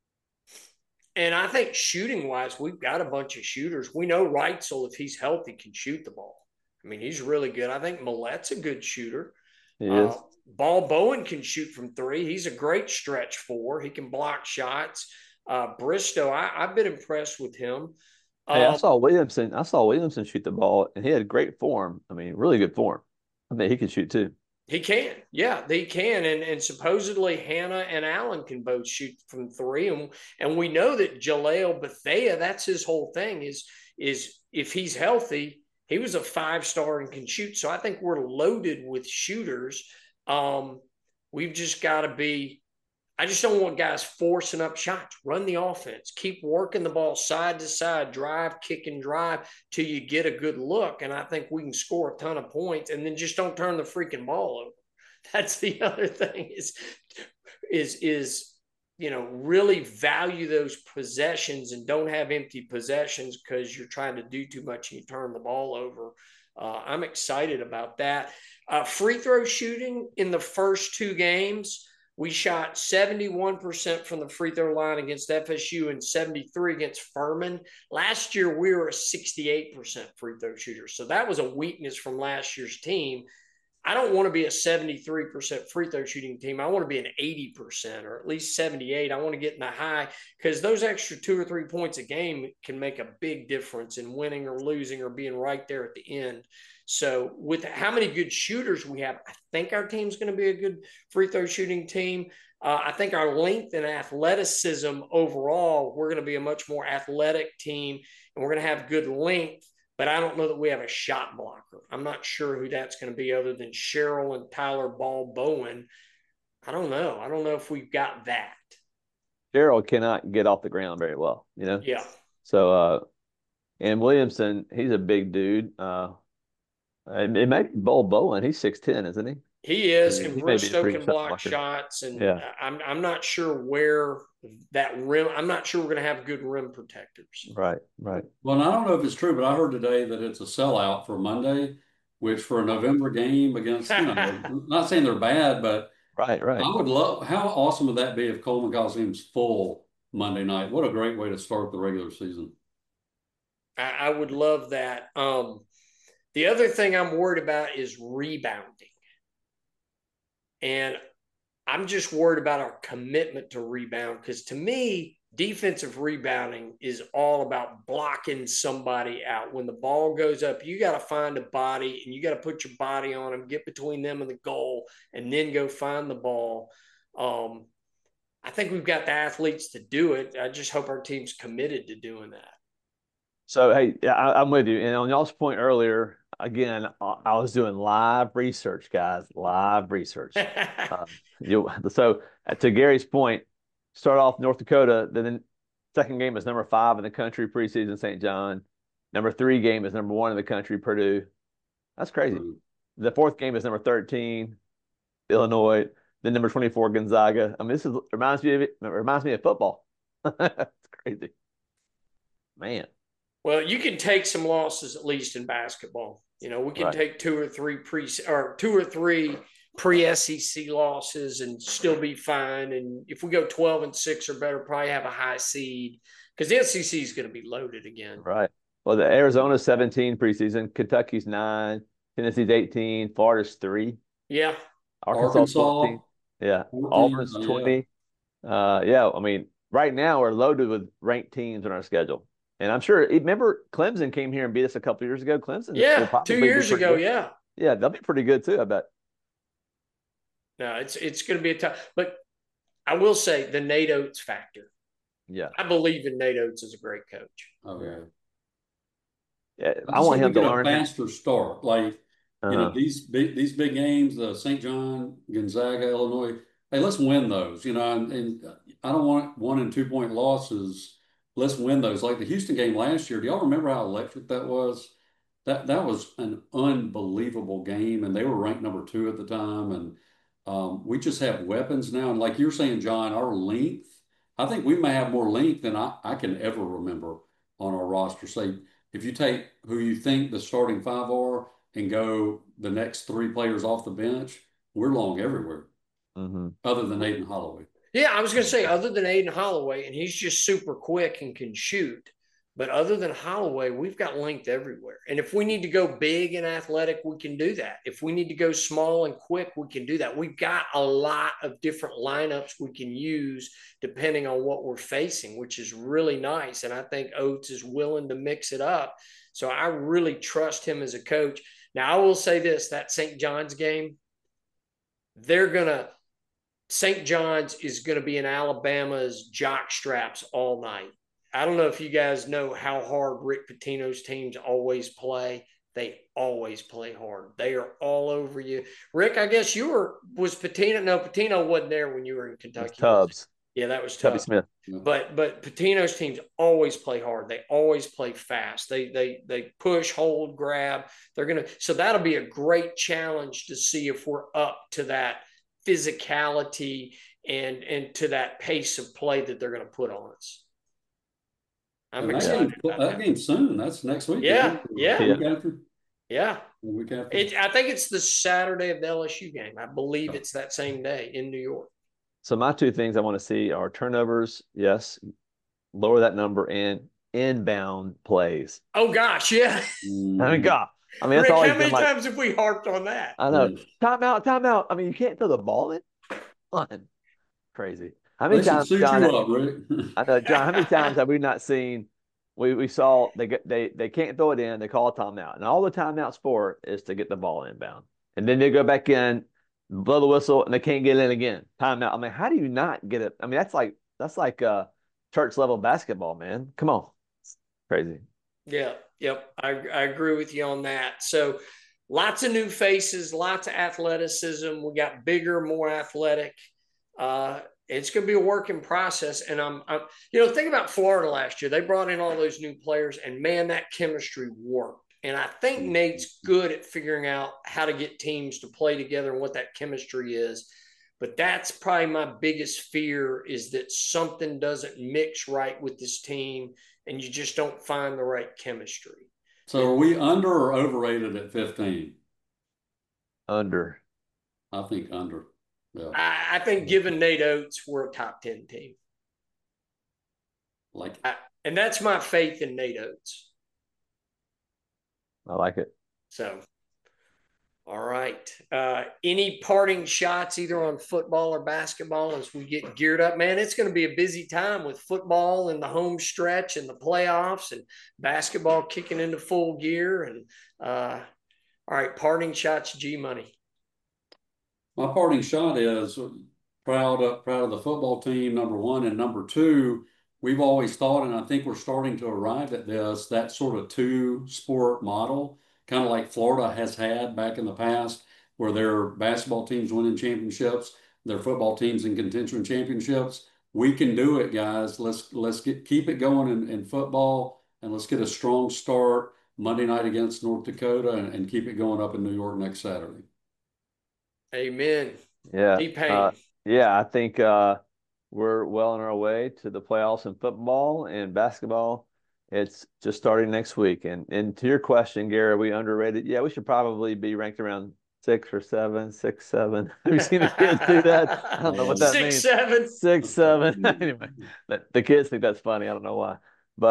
And I think shooting wise, we've got a bunch of shooters. We know Reitzel, if he's healthy, can shoot the ball. I mean, he's really good. I think Millette's a good shooter. He is. Ball Bowen can shoot from three. He's a great stretch four. He can block shots. Bristow, I've been impressed with him. Hey, I saw Williamson shoot the ball, and he had great form. I mean, really good form. I mean, he can shoot too. He can. Yeah, they can. And supposedly Hannah and Allen can both shoot from three. And we know that Jaleel Bethea, that's his whole thing, is if he's healthy, he was a 5-star and can shoot. So I think we're loaded with shooters. We've just got to be, I just don't want guys forcing up shots. Run the offense. Keep working the ball side to side, drive, kick, and drive till you get a good look. And I think we can score a ton of points. And then just don't turn the freaking ball over. That's the other thing is really value those possessions and don't have empty possessions because you're trying to do too much and you turn the ball over. I'm excited about that. Free throw shooting in the first two games. We shot 71% from the free throw line against FSU and 73% against Furman. Last year, we were a 68% free throw shooter. So that was a weakness from last year's team. I don't want to be a 73% free throw shooting team. I want to be an 80% or at least 78. I want to get in the high because those extra 2 or 3 points a game can make a big difference in winning or losing or being right there at the end. So with how many good shooters we have, I think our team's going to be a good free throw shooting team. I think our length and athleticism overall, we're going to be a much more athletic team and we're going to have good length. But I don't know that we have a shot blocker. I'm not sure who that's going to be other than Cheryl and Tyler Ball Bowen. I don't know. I don't know if we've got that. Cheryl cannot get off the ground very well, Yeah. So, and Williamson, he's a big dude. It might be Ball Bowen. He's 6'10", isn't he? He is, and He may be a Bristow pretty can shot block blocker. shots, and Yeah. I'm not sure where that rim. I'm not sure we're going to have good rim protectors. Right. Well, and I don't know if it's true, but I heard today that it's a sellout for Monday, which for a November game against, not saying they're bad, but Right. I would love, how awesome would that be if Coleman Coliseum's full Monday night? What a great way to start the regular season. I would love that. The other thing I'm worried about is rebounding. And I'm just worried about our commitment to rebound because to me, defensive rebounding is all about blocking somebody out. When the ball goes up, you got to find a body and you got to put your body on them, get between them and the goal, and then go find the ball. I think we've got the athletes to do it. I just hope our team's committed to doing that. So, hey, I'm with you. And on y'all's point earlier, again, I was doing live research, guys, live research. So to Gary's point, start off North Dakota, then second game is number 5 in the country preseason, St. John. Number 3 game is number 1 in the country, Purdue. That's crazy. The fourth game is number 13, Illinois, then number 24 Gonzaga. I mean, this is reminds me of football. It's crazy, man. Well, you can take some losses at least in basketball. We can Right, take two or three pre-SEC losses and still be fine. And if we go 12-6 or better, probably have a high seed because the SEC is going to be loaded again. right. Well, the Arizona's 17 preseason, Kentucky's 9, Tennessee's 18, Florida's 3, Yeah. Arkansas's Arkansas, 14. Yeah, 14, Auburn's yeah. 20. Yeah, I mean, right now we're loaded with ranked teams on our schedule. And I'm sure, remember Clemson came here and beat us a couple years ago. Clemson will Yeah. Two probably be years pretty ago. good. Yeah. Yeah, they'll be pretty good too, I bet. No, it's going to be a tough. But I will say the Nate Oates factor. Yeah. I believe in Nate Oates as a great coach. Okay. Yeah, I I just want hope we him to get a learn. faster start. Like, Uh-huh. these big games, St. John, Gonzaga, Illinois. Hey, let's win those. And I don't want 1 and 2 point losses. Let's win those. Like the Houston game last year. Do y'all remember how electric that was? That was an unbelievable game, and they were ranked number 2 at the time. And we just have weapons now. And like you're saying, John, our length. I think we may have more length than I can ever remember on our roster. Say if you take who you think the starting five are and go the next 3 players off the bench, we're long everywhere, Hmm. other than Aiden Holloway. Yeah, I was going to say, other than Aiden Holloway, and he's just super quick and can shoot. But other than Holloway, we've got length everywhere. And if we need to go big and athletic, we can do that. If we need to go small and quick, we can do that. We've got a lot of different lineups we can use depending on what we're facing, which is really nice. And I think Oates is willing to mix it up. So I really trust him as a coach. Now, I will say this, that St. John's game, they're going to St. John's is going to be in Alabama's jock straps all night. I don't know if you guys know how hard Rick Pitino's teams always play. They always play hard. They are all over you. Rick, I guess was Pitino? No, Pitino wasn't there when you were in It was Kentucky. Tubbs, Yeah, that was Tubby tough. Smith. But Pitino's teams always play hard. They always play fast. They push, hold, grab. So that'll be a great challenge to see if we're up to that physicality and to that pace of play that they're going to put on us. I'm And excited about that that. game's soon. That's next week. Yeah, yeah, The week after. yeah. The week after. I think it's the Saturday of the LSU game. I believe it's that same day in New York. So my two things I want to see are turnovers, yes, lower that number, and inbound plays. Oh gosh, yeah. I mean, God, I mean that's Rick, always how many been like, times have we harped on that? I know, timeout, timeout. I mean, you can't throw the ball in. Fun, crazy. How many They should times, suit John? you up, Rick. I know, John. How many times have we not seen? We saw they can't throw it in. They call a timeout, and all the timeouts for is to get the ball inbound, and then they go back in, blow the whistle, and they can't get in again. Timeout. I mean, how do you not get it? I mean, that's like church level basketball, man. Come on, it's crazy. Yeah, yep. I agree with you on that. So lots of new faces, lots of athleticism. We got bigger, more athletic. It's going to be a working process. And think about Florida last year. They brought in all those new players, and man, that chemistry worked. And I think Nate's good at figuring out how to get teams to play together and what that chemistry is. But that's probably my biggest fear is that something doesn't mix right with this team and you just don't find the right chemistry. So are we under or overrated at 15? Under. I think under. Yeah. I think given Nate Oates, we're a top 10 team. And that's my faith in Nate Oates. I like it. So, all right. Any parting shots either on football or basketball as we get geared up? Man, it's going to be a busy time with football and the home stretch and the playoffs and basketball kicking into full gear. And all right, parting shots, G Money. My parting shot is proud of the football team, number one, and number two. We've always thought, and I think we're starting to arrive at this, that sort of two-sport model, kind of like Florida has had back in the past, where their basketball teams winning championships, their football teams in contention championships. We can do it, guys. Let's keep it going in football, and let's get a strong start Monday night against North Dakota, and keep it going up in New York next Saturday. Amen. Yeah. T-Pain. Yeah, I think we're well on our way to the playoffs in football and basketball. It's just starting next week. And to your question, Gary, are we underrated? Yeah, we should probably be ranked around 6 or 7, 6, 7. Have you seen the kids do that? I don't know what that 6, means. 7. 6, 7. Anyway, the kids think that's funny. I don't know why.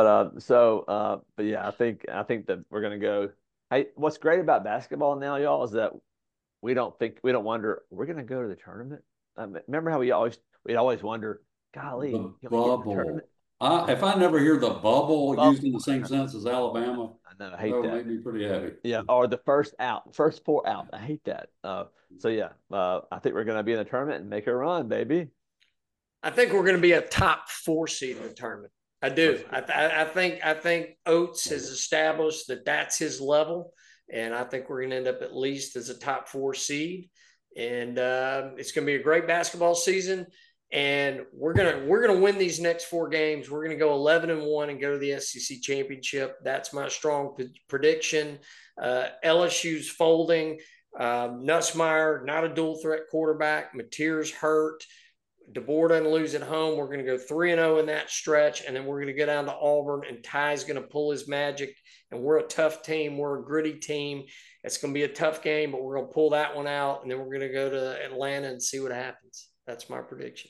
But yeah, I think that we're gonna go. Hey, what's great about basketball now, y'all, is that we don't wonder we're gonna go to the tournament. Remember how we'd always wonder, golly, The can we get in the bubble. tournament? If I never hear the bubble Bubble. used in the same sense as Alabama, I know, I that hate would that. make me pretty happy. Yeah, or the first out, first 4 out. I hate that. So yeah, I think we're gonna be in the tournament and make a run, baby. I think we're going to be a top 4 seed in the tournament. I do. I think Oates has established that that's his level, and I think we're going to end up at least as a top 4 seed. And it's going to be a great basketball season. And we're gonna win these next 4 games. We're gonna go 11-1 and go to the SEC championship. That's my strong prediction. LSU's folding. Nussmeier, not a dual threat quarterback. Mateer's hurt. DeBoer doesn't lose at home. We're going to go 3-0 in that stretch, and then we're going to go down to Auburn, and Ty's going to pull his magic. And we're a tough team. We're a gritty team. It's going to be a tough game, but we're going to pull that one out, and then we're going to go to Atlanta and see what happens. That's my prediction.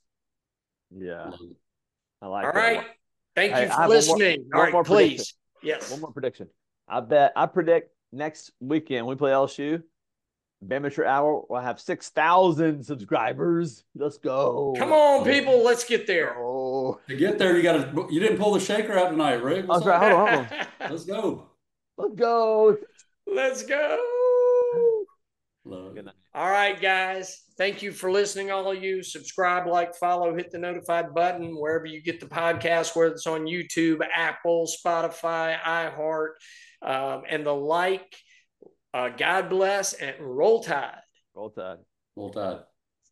Yeah, I like All that. right. Thank Hey, you I for have listening. All right, please. Yes. One more prediction. I predict next weekend we play LSU. Bamature Hour will have 6,000 subscribers. Let's go. Come on, people. Let's get there. To get there, you didn't pull the shaker out tonight, Rick. That's right. Hold on. Let's go. Let's go. Let's go. Good night. All right, guys. Thank you for listening, all of you. Subscribe, like, follow, hit the notified button wherever you get the podcast, whether it's on YouTube, Apple, Spotify, iHeart, and the like. God bless and roll tide. Roll tide. Roll tide.